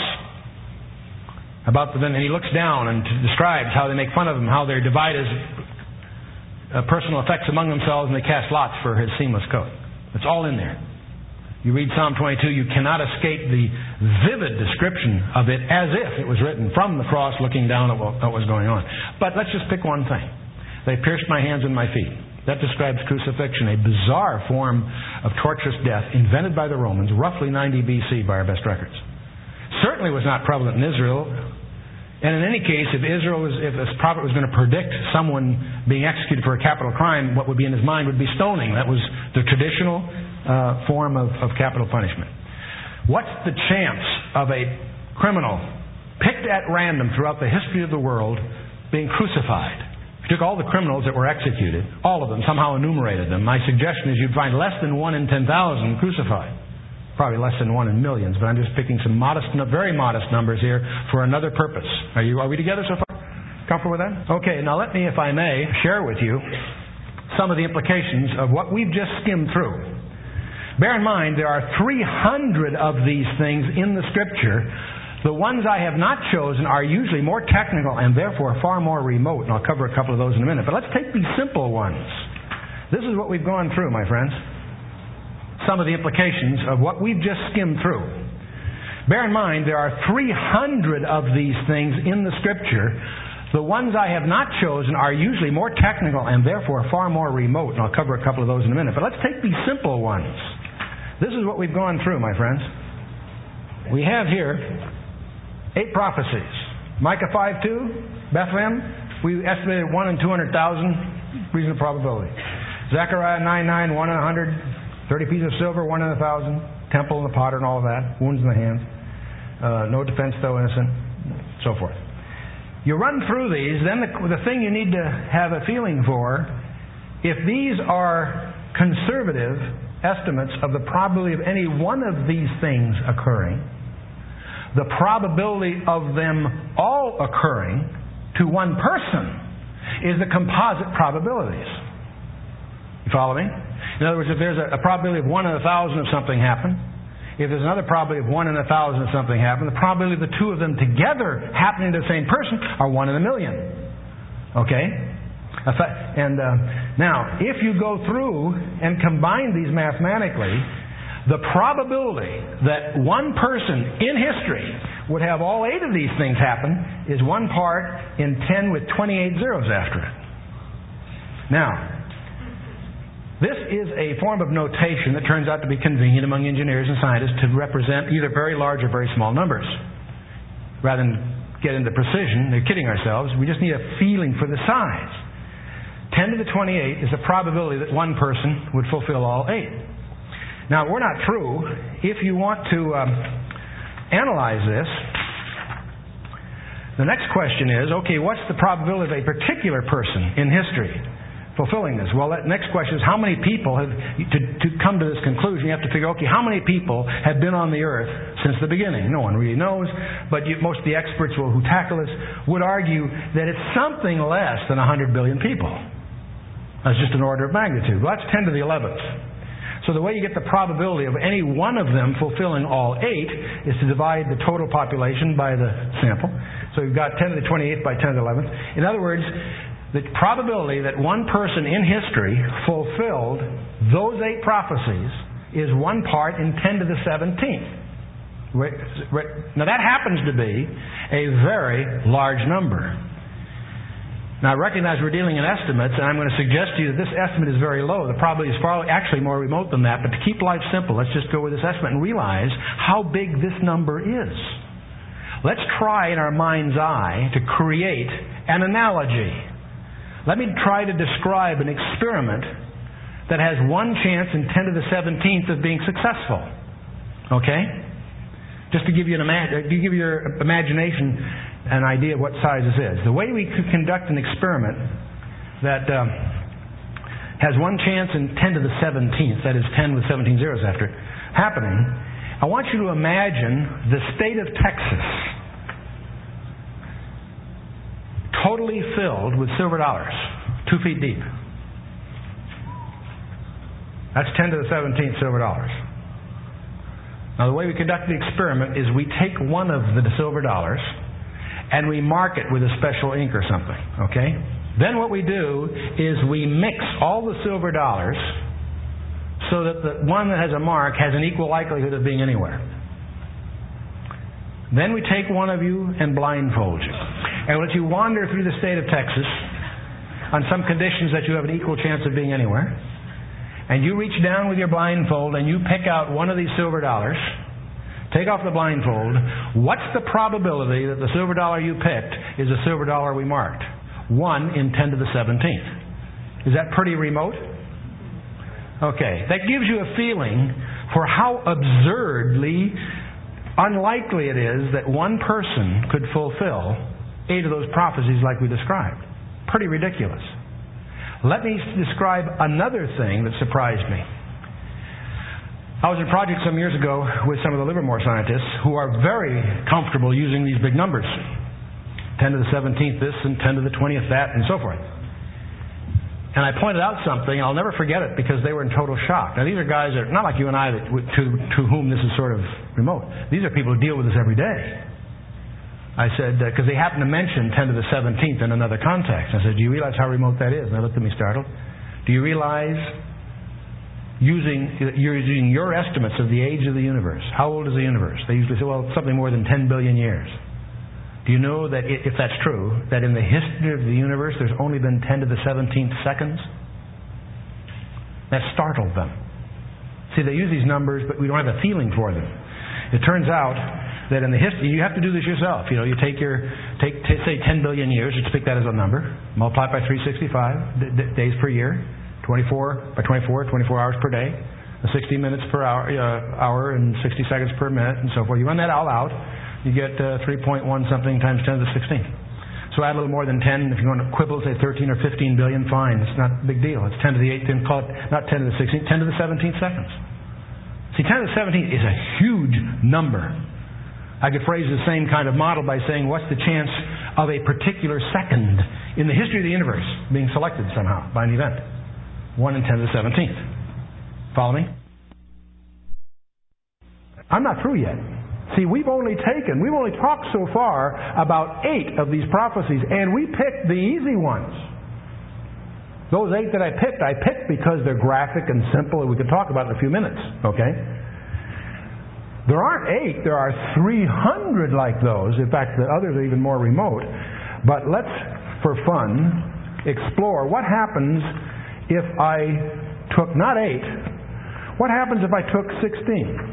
And he looks down and describes how they make fun of him, how they divide his personal effects among themselves, and they cast lots for his seamless coat. It's all in there. You read Psalm 22, you cannot escape the vivid description of it as if it was written from the cross looking down at what was going on. But let's just pick one thing. They pierced my hands and my feet. That describes crucifixion, a bizarre form of torturous death invented by the Romans, roughly 90 BC by our best records. Certainly was not prevalent in Israel. And in any case, if a prophet was going to predict someone being executed for a capital crime, what would be in his mind would be stoning. That was the traditional form of capital punishment. What's the chance of a criminal picked at random throughout the history of the world being crucified? If you took all the criminals that were executed, all of them, somehow enumerated them, my suggestion is you'd find less than 1 in 10,000 crucified. Probably less than 1 in millions, but I'm just picking some very modest numbers here for another purpose. Are we together so far? Comfortable with that? Okay, now let me, if I may, share with you some of the implications of what we've just skimmed through. Bear in mind, there are 300 of these things in the Scripture. The ones I have not chosen are usually more technical and therefore far more remote, and I'll cover a couple of those in a minute. But let's take these simple ones. This is what we've gone through, my friends. Some of the implications of what we've just skimmed through. Bear in mind, there are 300 of these things in the Scripture. The ones I have not chosen are usually more technical and therefore far more remote, and I'll cover a couple of those in a minute. But let's take these simple ones. This is what we've gone through, my friends. We have here 8 prophecies. Micah 5:2, Bethlehem, we estimated 1 in 200,000, reasonable probability. Zechariah 9:9, 1 in 100. 30 pieces of silver, 1 in 1,000. Temple and the potter and all of that. Wounds in the hands. No defense, though innocent. So forth. You run through these, then the thing you need to have a feeling for, if these are conservative estimates of the probability of any one of these things occurring, the probability of them all occurring to one person is the composite probabilities. You follow me? In other words, if there's a probability of 1 in 1,000 of something happen, if there's another probability of 1 in 1,000 of something happen, the probability of the two of them together happening to the same person are 1 in a million. Okay? And now, if you go through and combine these mathematically, the probability that one person in history would have all 8 of these things happen is 1 part in 10 with 28 zeros after it. Now, this is a form of notation that turns out to be convenient among engineers and scientists to represent either very large or very small numbers. Rather than get into precision, they're kidding ourselves, we just need a feeling for the size. 10 to the 28 is the probability that one person would fulfill all 8. Now, we're not through. If you want to analyze this, the next question is, okay, what's the probability of a particular person in history fulfilling this? Well, that next question is, how many people have, to come to this conclusion, you have to figure, okay, how many people have been on the earth since the beginning? No one really knows, but most of the experts who tackle this would argue that it's something less than 100 billion people. That's just an order of magnitude. Well, that's 10 to the 11th. So the way you get the probability of any one of them fulfilling all 8 is to divide the total population by the sample. So you've got 10 to the 28th by 10 to the 11th. In other words, the probability that one person in history fulfilled those 8 prophecies is 1 part in 10 to the 17th. Now that happens to be a very large number. Now I recognize we're dealing in estimates, and I'm going to suggest to you that this estimate is very low. The probability is actually more remote than that, but to keep life simple, let's just go with this estimate and realize how big this number is. Let's try in our mind's eye to create an analogy. Let me try to describe an experiment that has 1 chance in 10 to the 17th of being successful. Okay? Just to give you your imagination an idea of what size this is. The way we could conduct an experiment that has 1 chance in 10 to the 17th, that is 10 with 17 zeros after it, happening, I want you to imagine the state of Texas totally filled with silver dollars, 2 feet deep. That's 10 to the 17th silver dollars. Now the way we conduct the experiment is we take one of the silver dollars and we mark it with a special ink or something. Okay? Then what we do is we mix all the silver dollars so that the one that has a mark has an equal likelihood of being anywhere. Then we take one of you and blindfold you. And let you wander through the state of Texas on some conditions that you have an equal chance of being anywhere. And you reach down with your blindfold and you pick out one of these silver dollars. Take off the blindfold. What's the probability that the silver dollar you picked is the silver dollar we marked? 1 in 10 to the 17th. Is that pretty remote? Okay. That gives you a feeling for how absurdly unlikely it is that one person could fulfill 8 of those prophecies like we described. Pretty ridiculous. Let me describe another thing that surprised me. I was in a project some years ago with some of the Livermore scientists who are very comfortable using these big numbers. 10 to the 17th this and 10 to the 20th that and so forth. And I pointed out something, I'll never forget it because they were in total shock. Now these are guys that are not like you and I to whom this is sort of remote. These are people who deal with this every day. I said, because they happened to mention 10 to the 17th in another context. I said, do you realize how remote that is? And they looked at me startled. Do you realize you're using your estimates of the age of the universe? How old is the universe? They usually say, well, it's something more than 10 billion years. Do you know that if that's true, that in the history of the universe there's only been 10 to the 17th seconds? That startled them. See, they use these numbers, but we don't have a feeling for them. It turns out that in the history, you have to do this yourself. You know, you take say 10 billion years, just pick that as a number, multiply it by 365 days per year, 24 hours per day, 60 minutes per hour and 60 seconds per minute, and so forth. You run that all out, you get 3.1 something times 10 to the 16th. So add a little more than 10. If you want to quibble, say 13 or 15 billion, fine. It's not a big deal. It's 10 to the 8th, and call it not 10 to the 16th, 10 to the 17th seconds. See, 10 to the 17th is a huge number. I could phrase the same kind of model by saying, what's the chance of a particular second in the history of the universe being selected somehow by an event? 1 in 10 to the 17th. Follow me? I'm not through yet. See, we've only talked so far about 8 of these prophecies, and we picked the easy ones. Those 8 that I picked because they're graphic and simple, and we can talk about it in a few minutes, okay? There aren't 8, there are 300 like those. In fact, the others are even more remote. But let's, for fun, explore what happens if I took not 8, what happens if I took 16?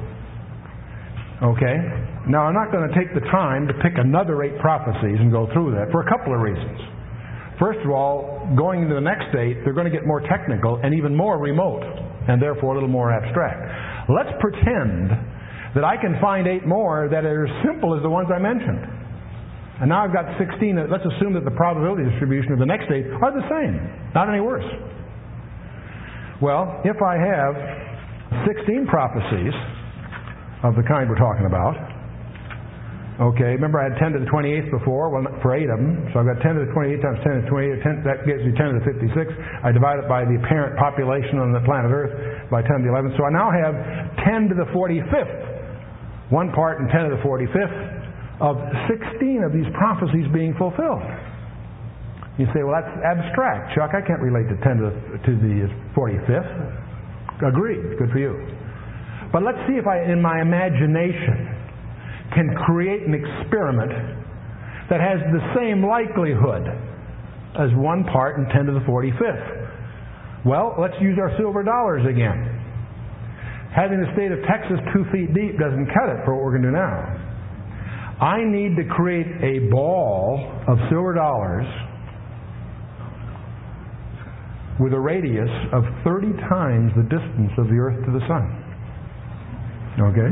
Okay? Now, I'm not going to take the time to pick another 8 prophecies and go through that for a couple of reasons. First of all, going into the next 8, they're going to get more technical and even more remote, and therefore a little more abstract. Let's pretend that I can find 8 more that are as simple as the ones I mentioned. And now I've got 16. Let's assume that the probability distribution of the next 8 are the same, not any worse. Well, if I have 16 prophecies of the kind we're talking about. Okay, remember I had 10 to the 28th before, well, for 8 of them. So I've got 10 to the 28th times 10 to the 28th. That gives me 10 to the 56. I divide it by the apparent population on the planet Earth by 10 to the 11th. So I now have 10 to the 45th. 1 part and 10 to the 45th of 16 of these prophecies being fulfilled. You say, well, that's abstract. Chuck, I can't relate to 10 to the 45th. Agreed. Good for you. But let's see if I, in my imagination, can create an experiment that has the same likelihood as 1 part in 10 to the 45th. Well, let's use our silver dollars again. Having the state of Texas 2 feet deep doesn't cut it for what we're going to do now. I need to create a ball of silver dollars with a radius of 30 times the distance of the Earth to the Sun. Okay?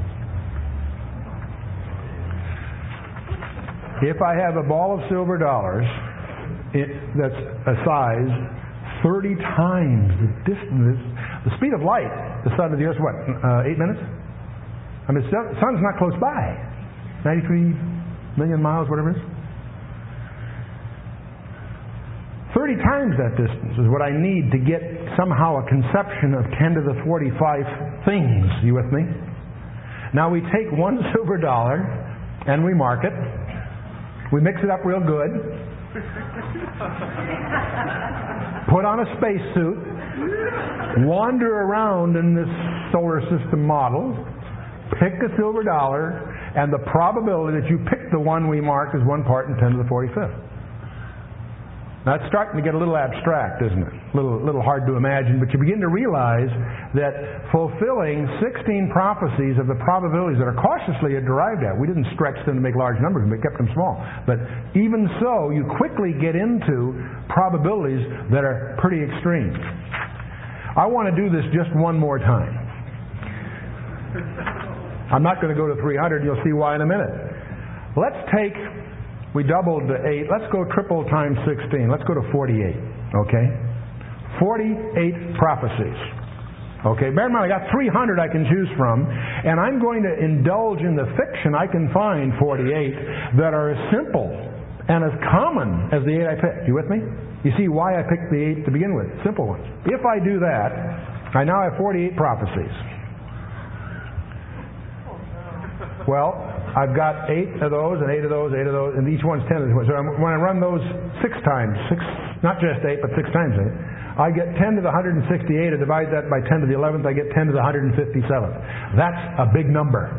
If I have a ball of silver dollars that's a size 30 times the distance, the speed of light, the sun to the Earth, what, 8 minutes? I mean, the sun's not close by. 93 million miles, whatever it is. 30 times that distance is what I need to get somehow a conception of 10 to the 45 things. You with me? Now we take 1 silver dollar and we mark it. We mix it up real good. Put on a spacesuit. Wander around in this solar system model. Pick a silver dollar, and the probability that you pick the one we mark is 1 part in 10 to the 45th. Now it's starting to get a little abstract, isn't it? A little hard to imagine, but you begin to realize that fulfilling 16 prophecies of the probabilities that are cautiously derived at, we didn't stretch them to make large numbers, we kept them small. But even so, you quickly get into probabilities that are pretty extreme. I want to do this just one more time. I'm not going to go to 300, you'll see why in a minute. Let's take... We doubled the 8. Let's go triple times 16. Let's go to 48. Okay? 48 prophecies. Okay? Bear in mind, I got 300 I can choose from, and I'm going to indulge in the fiction I can find 48 that are as simple and as common as the 8 I picked. You with me? You see why I picked the 8 to begin with. Simple ones. If I do that, I now have 48 prophecies. Well, I've got 8 of those, and 8 of those, 8 of those, and each one's 10 of those. So when I run those 6 times, not just 8, but 6 times 8, I get 10 to the 168. I divide that by 10 to the 11th, I get 10 to the 157th. That's a big number.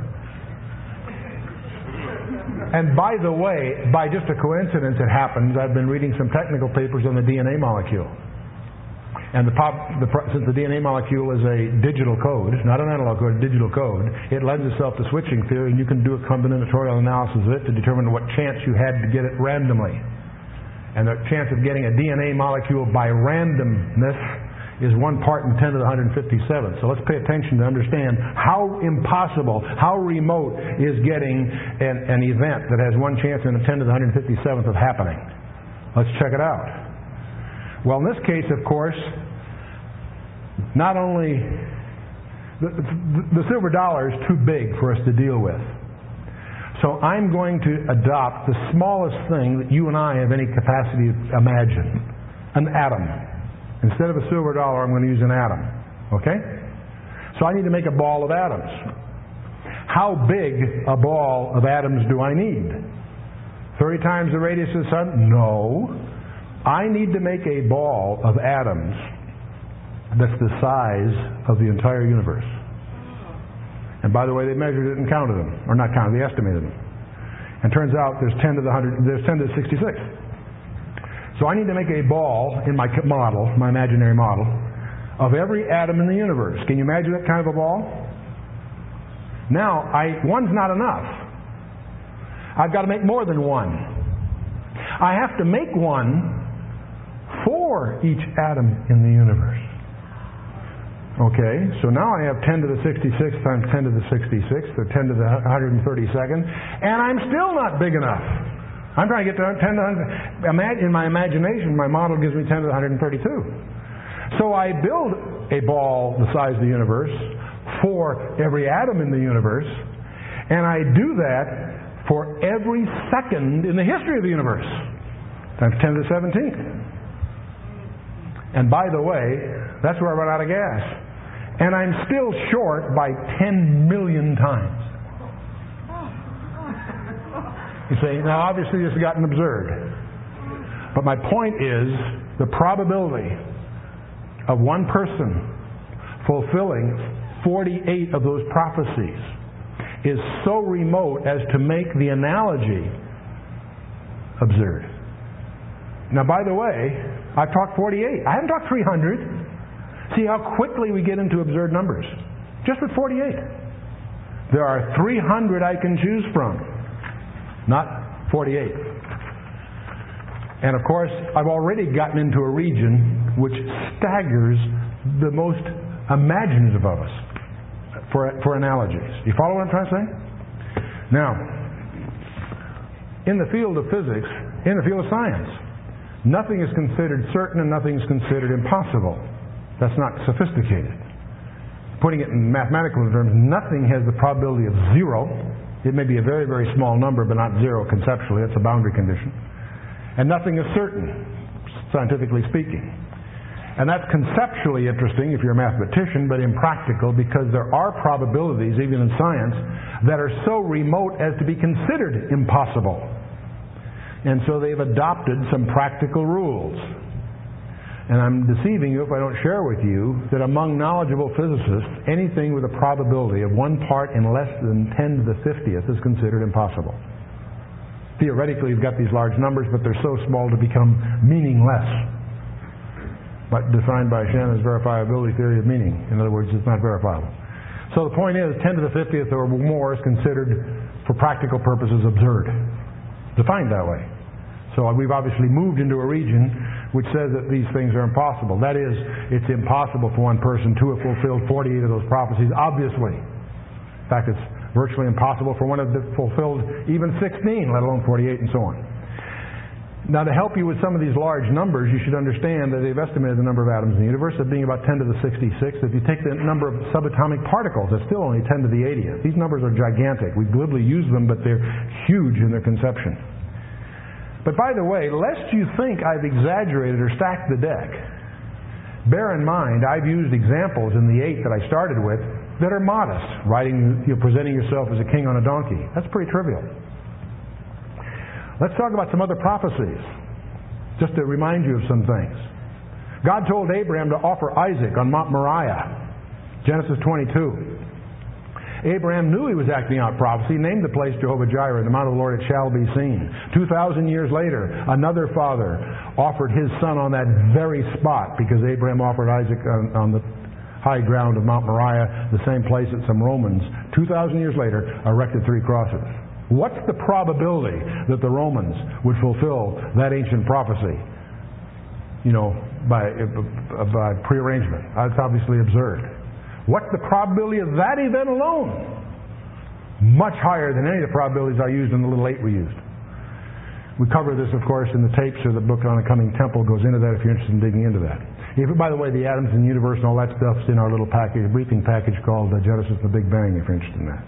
And by the way, by just a coincidence it happens, I've been reading some technical papers on the DNA molecule. And since the DNA molecule is a digital code, not an analog code, a digital code, it lends itself to switching theory, and you can do a combinatorial analysis of it to determine what chance you had to get it randomly. And the chance of getting a DNA molecule by randomness is 1 part in 10 to the 157th. So let's pay attention to understand how impossible, how remote is getting an event that has 1 chance in a 10 to the 157th of happening. Let's check it out. Well, in this case, of course, not only the silver dollar is too big for us to deal with. So I'm going to adopt the smallest thing that you and I have any capacity to imagine, an atom. Instead of a silver dollar, I'm going to use an atom. Okay? So I need to make a ball of atoms. How big a ball of atoms do I need? 30 times the radius of the sun? No. I need to make a ball of atoms that's the size of the entire universe. And by the way, they measured it and counted them. Or not counted, they estimated them. And turns out there's 10 to the 66. So I need to make a ball in my model, my imaginary model, of every atom in the universe. Can you imagine that kind of a ball? Now, one's not enough. I've got to make more than one. I have to make one for each atom in the universe. Okay, so now I have 10 to the 66th times 10 to the 66th, or 10 to the 132nd, and I'm still not big enough. I'm trying to get to 10 to 100. In my imagination, my model gives me 10 to the 132. So I build a ball the size of the universe for every atom in the universe, and I do that for every second in the history of the universe, times 10 to the 17th. And by the way, that's where I run out of gas. And I'm still short by 10 million times. You see, now obviously this has gotten absurd. But my point is, the probability of one person fulfilling 48 of those prophecies is so remote as to make the analogy absurd. Now, by the way, I've talked 48. I haven't talked 300. See how quickly we get into absurd numbers. Just with 48. There are 300 I can choose from, not 48. And of course, I've already gotten into a region which staggers the most imaginative of us for analogies. You follow what I'm trying to say? Now, in the field of physics, in the field of science, nothing is considered certain and nothing is considered impossible. That's not sophisticated. Putting it in mathematical terms, nothing has the probability of 0. It may be a very, very small number, but not 0 conceptually. That's a boundary condition. And nothing is certain, scientifically speaking. And that's conceptually interesting if you're a mathematician, but impractical because there are probabilities, even in science, that are so remote as to be considered impossible. And so they've adopted some practical rules. And I'm deceiving you if I don't share with you that among knowledgeable physicists, anything with a probability of 1 part in less than 10 to the 50th is considered impossible. Theoretically, you've got these large numbers, but they're so small to become meaningless. But defined by Shannon's verifiability theory of meaning. In other words, it's not verifiable. So the point is, 10 to the 50th or more is considered, for practical purposes, absurd. Defined that way. So we've obviously moved into a region which says that these things are impossible. That is, it's impossible for one person to have fulfilled 48 of those prophecies, obviously. In fact, it's virtually impossible for one to have fulfilled even 16, let alone 48 and so on. Now, to help you with some of these large numbers, you should understand that they've estimated the number of atoms in the universe as being about 10 to the 66th. If you take the number of subatomic particles, it's still only 10 to the 80th. These numbers are gigantic. We glibly use them, but they're huge in their conception. But by the way, lest you think I've exaggerated or stacked the deck, bear in mind I've used examples in the 8 that I started with that are modest. Presenting yourself as a king on a donkey. That's pretty trivial. Let's talk about some other prophecies, just to remind you of some things. God told Abraham to offer Isaac on Mount Moriah, Genesis 22. Abraham knew he was acting out prophecy, named the place Jehovah-Jireh, the Mount of the Lord it shall be seen. 2,000 years later, another father offered his son on that very spot because Abraham offered Isaac on the high ground of Mount Moriah, the same place that some Romans, 2,000 years later, erected 3 crosses. What's the probability that the Romans would fulfill that ancient prophecy? by prearrangement. That's obviously absurd. What's the probability of that event alone? Much higher than any of the probabilities I used in the little 8 we used. We cover this, of course, in the tapes, or the book on a coming temple goes into that if you're interested in digging into that. By the way, the atoms and the universe and all that stuff's in our little package, a briefing package called Genesis and the Big Bang, if you're interested in that.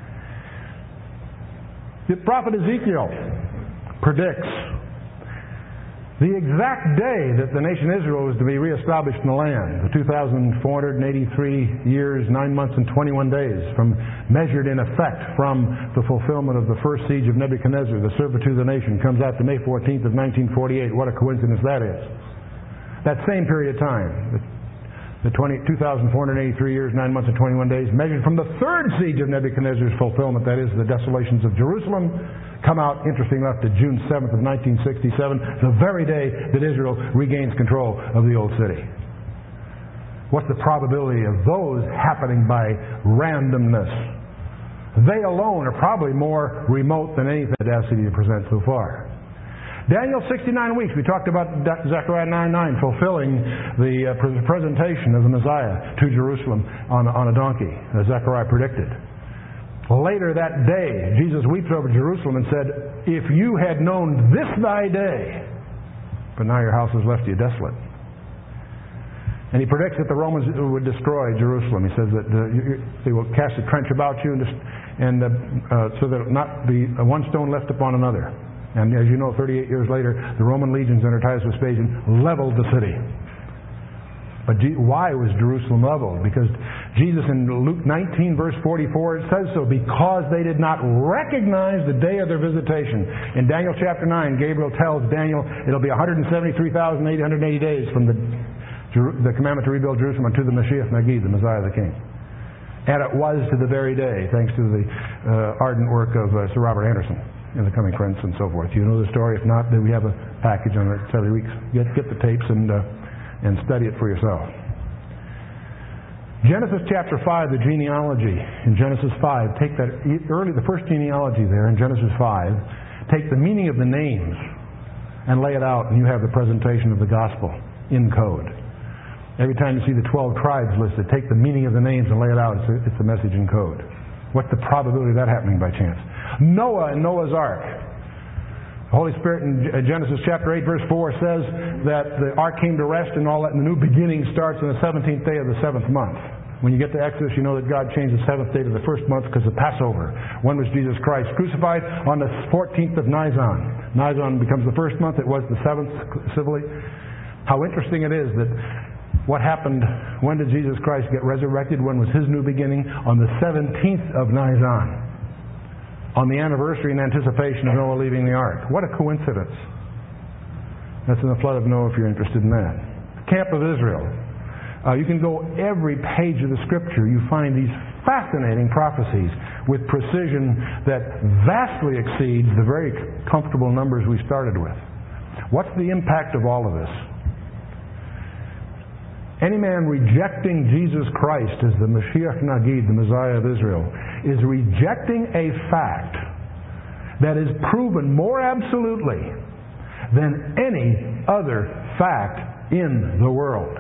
The prophet Ezekiel predicts the exact day that the nation Israel was to be reestablished in the land, the 2,483 years, 9 months, and 21 days, measured in effect from the fulfillment of the first siege of Nebuchadnezzar. The servitude of the nation comes out to May 14th of 1948. What a coincidence that is. That same period of time, the 2,483 years, 9 months, and 21 days, measured from the third siege of Nebuchadnezzar's fulfillment, that is, the desolations of Jerusalem, come out, interestingly enough, to June 7th of 1967, the very day that Israel regains control of the old city. What's the probability of those happening by randomness? They alone are probably more remote than anything audacity to present so far. Daniel 69 weeks. We talked about Zechariah 9:9 fulfilling the presentation of the Messiah to Jerusalem on a donkey, as Zechariah predicted. Later that day, Jesus weeps over Jerusalem and said, "If you had known this thy day, but now your house has left you desolate." And he predicts that the Romans would destroy Jerusalem. He says that they will cast a trench about you, so that it will not be one stone left upon another. And as you know, 38 years later, the Roman legions under Titus Vespasian leveled the city. But why was Jerusalem leveled? Because Jesus in Luke 19 verse 44 it says so, because they did not recognize the day of their visitation. In Daniel chapter 9, Gabriel tells Daniel it'll be 173,880 days from the commandment to rebuild Jerusalem unto the Mashiach Nagid, the Messiah the King. And it was to the very day, thanks to the ardent work of Sir Robert Anderson in the Coming Prince and so forth. You know the story. If not, then we have a package on it every week. Get the tapes and study it for yourself. Genesis chapter 5, the genealogy in Genesis 5, take that the first genealogy there in Genesis 5, take the meaning of the names and lay it out, and you have the presentation of the gospel in code. Every time you see the 12 tribes listed, take the meaning of the names and lay it out. It's a message in code. What's the probability of that happening by chance? Noah and Noah's Ark. The Holy Spirit in Genesis chapter 8 verse 4 says that the ark came to rest and all that, and the new beginning starts on the 17th day of the 7th month. When you get to Exodus, you know that God changed the 7th day to the first month because of Passover. When was Jesus Christ crucified? On the 14th of Nisan. Nisan becomes the first month. It was the 7th civilly. How interesting it is that what happened, when did Jesus Christ get resurrected? When was His new beginning? On the 17th of Nisan. On the anniversary in anticipation of Noah leaving the ark. What a coincidence. That's in the flood of Noah if you're interested in that. Camp of Israel. You can go every page of the Scripture. You find these fascinating prophecies with precision that vastly exceeds the very comfortable numbers we started with. What's the impact of all of this? Any man rejecting Jesus Christ as the Mashiach Nagid, the Messiah of Israel, is rejecting a fact that is proven more absolutely than any other fact in the world.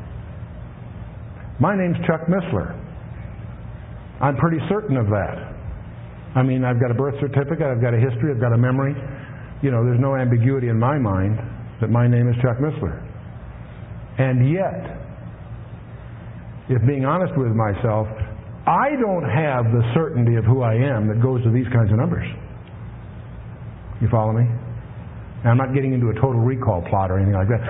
My name's Chuck Missler. I'm pretty certain of that. I mean, I've got a birth certificate, I've got a history, I've got a memory. There's no ambiguity in my mind that my name is Chuck Missler. And yet, if being honest with myself, I don't have the certainty of who I am that goes to these kinds of numbers. You follow me? And I'm not getting into a total recall plot or anything like that.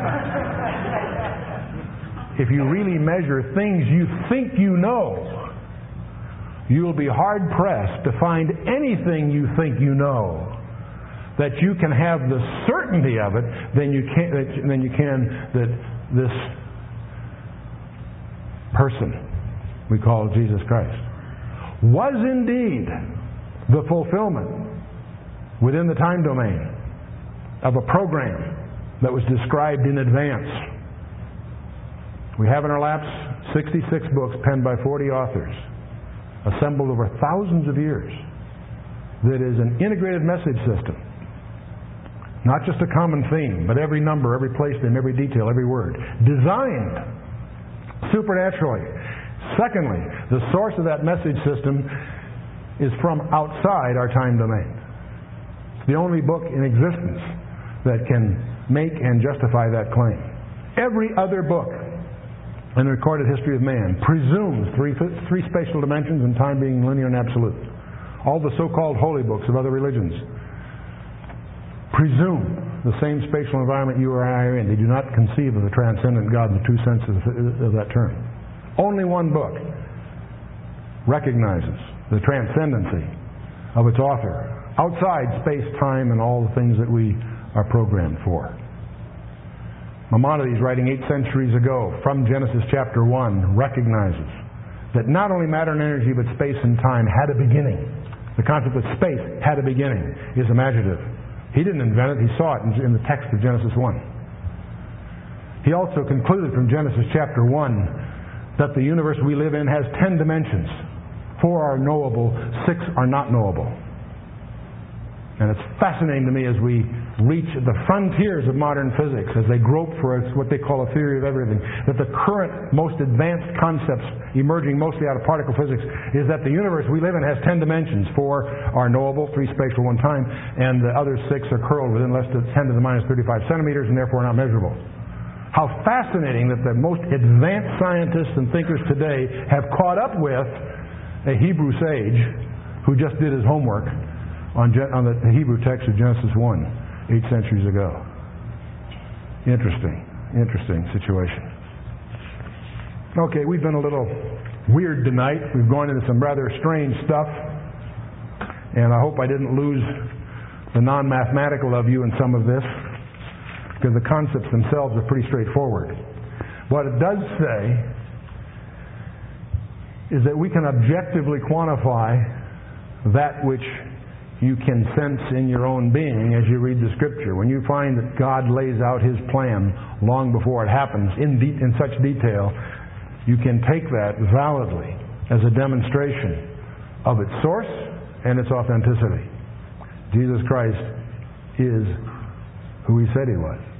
If you really measure things you think you know, you'll be hard-pressed to find anything you think you know that you can have the certainty of it than you can that this person we call Jesus Christ was indeed the fulfillment within the time domain of a program that was described in advance. We have in our laps 66 books penned by 40 authors, assembled over thousands of years, that is an integrated message system. Not just a common theme, but every number, every place name, every detail, every word. Designed supernaturally. Secondly, the source of that message system is from outside our time domain. It's the only book in existence that can make and justify that claim. Every other book in the recorded history of man presumes three spatial dimensions and time being linear and absolute. All the so-called holy books of other religions presume the same spatial environment you or I are in. They do not conceive of the transcendent God in the true sense of that term. Only one book recognizes the transcendency of its author outside space, time, and all the things that we are programmed for. Maimonides, writing 8 centuries ago from Genesis chapter 1, recognizes that not only matter and energy but space and time had a beginning. The concept that space had a beginning is imaginative. He didn't invent it, he saw it in the text of Genesis 1. He also concluded from Genesis chapter 1 that the universe we live in has 10 dimensions. 4 are knowable, 6 are not knowable. And it's fascinating to me as we reach the frontiers of modern physics, as they grope for what they call a theory of everything, that the current most advanced concepts emerging mostly out of particle physics is that the universe we live in has 10 dimensions. 4 are knowable, 3 spatial, 1 time, and the other 6 are curled within less than 10 to the minus 35 centimeters and therefore not measurable. How fascinating that the most advanced scientists and thinkers today have caught up with a Hebrew sage who just did his homework on the Hebrew text of Genesis 1, 8 centuries ago. Interesting situation. Okay, we've been a little weird tonight. We've gone into some rather strange stuff, and I hope I didn't lose the non-mathematical of you in some of this, because the concepts themselves are pretty straightforward. What it does say is that we can objectively quantify that which you can sense in your own being as you read the Scripture. When you find that God lays out His plan long before it happens in such detail, you can take that validly as a demonstration of its source and its authenticity. Jesus Christ is who He said He was.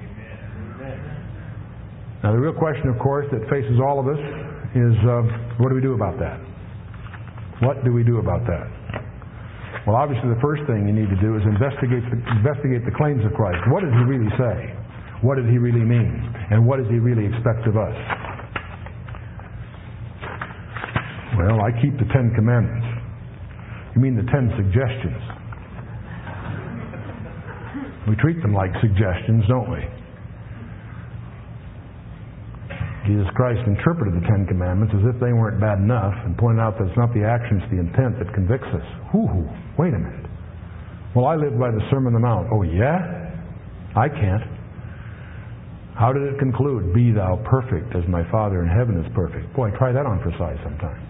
Now the real question, of course, that faces all of us is, what do we do about that? What do we do about that? Well, obviously the first thing you need to do is investigate the claims of Christ. What does He really say? What does He really mean? And what does He really expect of us? Well, I keep the 10 Commandments. You mean the 10 suggestions? We treat them like suggestions, don't we? Jesus Christ interpreted the 10 Commandments as if they weren't bad enough and pointed out that it's not the action, it's the intent that convicts us. Wait a minute. Well, I live by the Sermon on the Mount. Oh, yeah? I can't. How did it conclude? Be thou perfect as my Father in heaven is perfect. Boy, try that on for size sometime.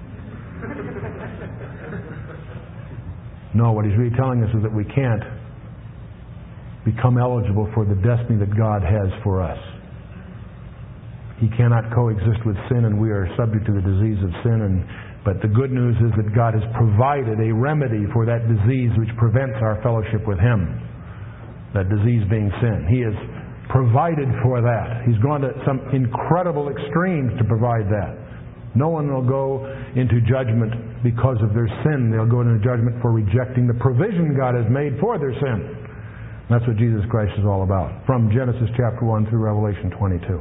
No, what He's really telling us is that we can't become eligible for the destiny that God has for us. He cannot coexist with sin, and we are subject to the disease of sin. But the good news is that God has provided a remedy for that disease which prevents our fellowship with Him. That disease being sin. He has provided for that. He's gone to some incredible extremes to provide that. No one will go into judgment because of their sin. They'll go into judgment for rejecting the provision God has made for their sin. That's what Jesus Christ is all about. From Genesis chapter 1 through Revelation 22.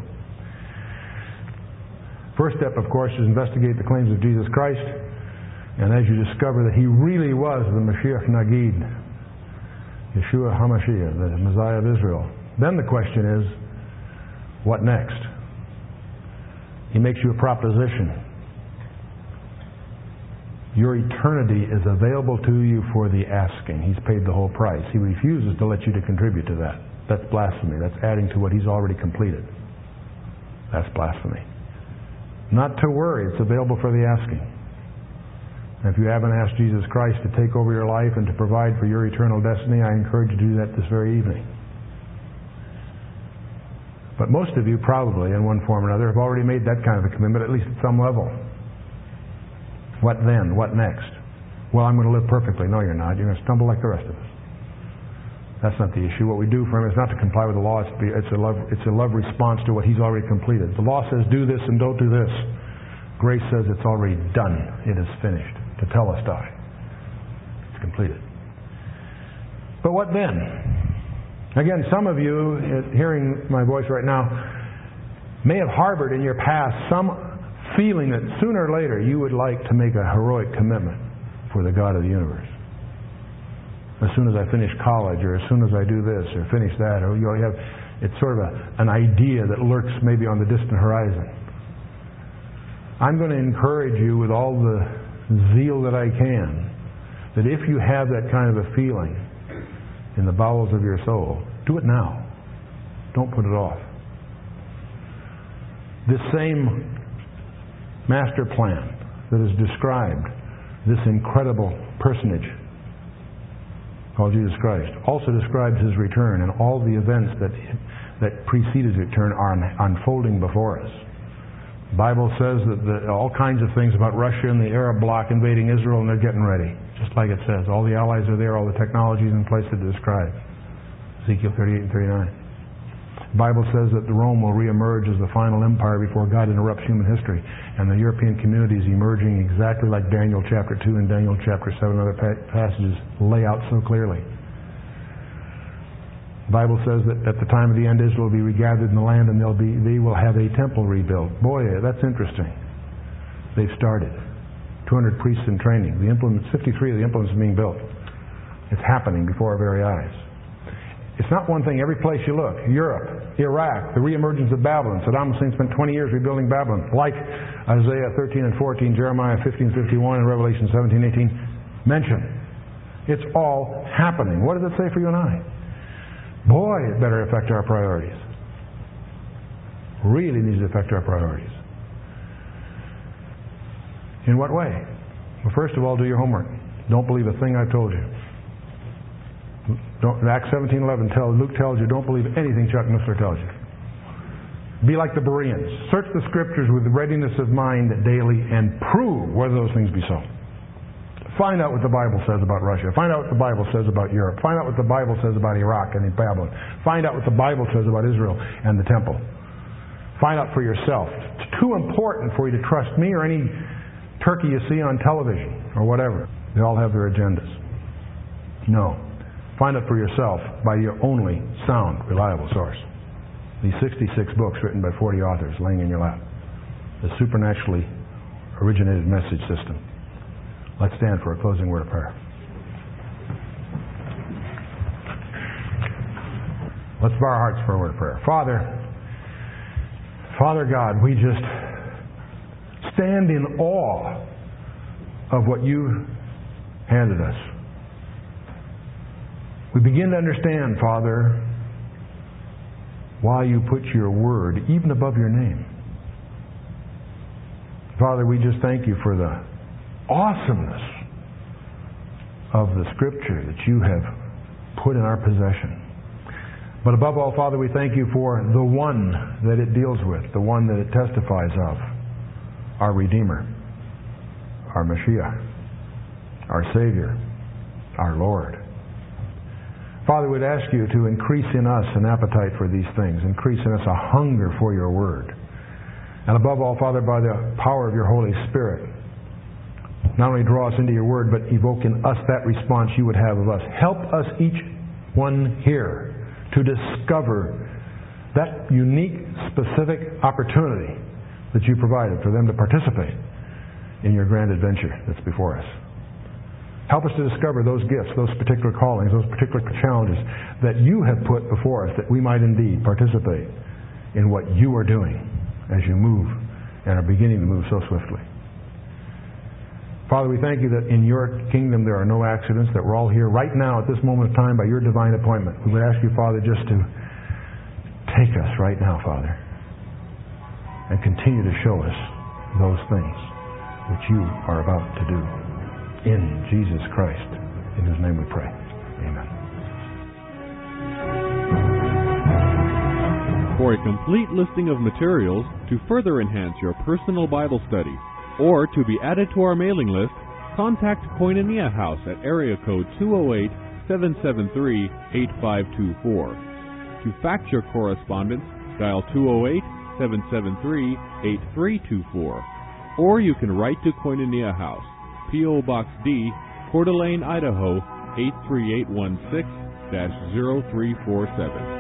First step, of course, is investigate the claims of Jesus Christ. And as you discover that He really was the Mashiach Nagid, Yeshua HaMashiach, the Messiah of Israel, then the question is, what next? He makes you a proposition. Your eternity is available to you for the asking. He's paid the whole price. He refuses to let you to contribute to that. That's blasphemy. That's adding to what He's already completed. That's blasphemy. Not to worry, it's available for the asking. And if you haven't asked Jesus Christ to take over your life and to provide for your eternal destiny, I encourage you to do that this very evening. But most of you probably, in one form or another, have already made that kind of a commitment, at least at some level. What then? What next? Well, I'm going to live perfectly. No, you're not. You're going to stumble like the rest of us. That's not the issue. What we do for Him is not to comply with the law. It's a love response to what He's already completed. The law says do this and don't do this. Grace says it's already done. It is finished. Tetelestai. It's completed. But what then? Again, some of you, hearing my voice right now, may have harbored in your past some feeling that sooner or later you would like to make a heroic commitment for the God of the universe. As soon as I finish college, or as soon as I do this, or finish that, or you have, it's sort of an idea that lurks maybe on the distant horizon. I'm going to encourage you with all the zeal that I can, that if you have that kind of a feeling in the bowels of your soul, do it now. Don't put it off. This same master plan that is described, this incredible personage called Jesus Christ, also describes His return, and all the events that precede His return are unfolding before us. The Bible says that all kinds of things about Russia and the Arab bloc invading Israel, and they're getting ready. Just like it says. All the allies are there, all the technology is in place to describe. Ezekiel 38 and 39. The Bible says that Rome will reemerge as the final empire before God interrupts human history. And the European community is emerging exactly like Daniel chapter 2 and Daniel chapter 7 and other passages lay out so clearly. The Bible says that at the time of the end, Israel will be regathered in the land, and they will have a temple rebuilt. Boy, that's interesting. They've started. 200 priests in training. 53 of the implements are being built. It's happening before our very eyes. It's not one thing every place you look. Europe, Iraq, the reemergence of Babylon. Saddam Hussein spent 20 years rebuilding Babylon, like Isaiah 13 and 14, Jeremiah 15 and 51, and Revelation 17 and 18 mention. It's all happening. What does it say for you and I? Boy, it better affect our priorities. Really needs to affect our priorities. In what way? Well, first of all, do your homework. Don't believe a thing I've told you. Acts 17:11 Luke tells you, don't believe anything Chuck Missler tells you. Be like the Bereans. Search the Scriptures with readiness of mind daily and prove whether those things be so. Find out what the Bible says about Russia. Find out what the Bible says about Europe. Find out what the Bible says about Iraq and Babylon. Find out what the Bible says about Israel and the temple. Find out for yourself. It's too important for you to trust me or any turkey you see on television or whatever. They all have their agendas. No. Find out for yourself by your only sound, reliable source. These 66 books written by 40 authors laying in your lap. The supernaturally originated message system. Let's stand for a closing word of prayer. Let's bow our hearts for a word of prayer. Father God, we just stand in awe of what you handed us. We begin to understand, Father, why you put your word even above your name. Father, we just thank you for the awesomeness of the Scripture that you have put in our possession. But above all, Father, we thank you for the one that it deals with, the one that it testifies of, our Redeemer, our Mashiach, our Savior, our Lord. Father, we'd ask you to increase in us an appetite for these things, increase in us a hunger for your word. And above all, Father, by the power of your Holy Spirit, not only draw us into your word, but evoke in us that response you would have of us. Help us, each one here, to discover that unique, specific opportunity that you provided for them to participate in your grand adventure that's before us. Help us to discover those gifts, those particular callings, those particular challenges that you have put before us, that we might indeed participate in what you are doing as you move and are beginning to move so swiftly. Father, we thank you that in your kingdom there are no accidents, that we're all here right now at this moment of time by your divine appointment. We would ask you, Father, just to take us right now, Father, and continue to show us those things which you are about to do. In Jesus Christ, in whose name we pray. Amen. For a complete listing of materials to further enhance your personal Bible study, or to be added to our mailing list, contact Koinonia House at area code 773-8524. To fax your correspondence, dial 208-773-8324. Or you can write to Koinonia House, P.O. Box D, Coeur d'Alene, Idaho, 83816-0347.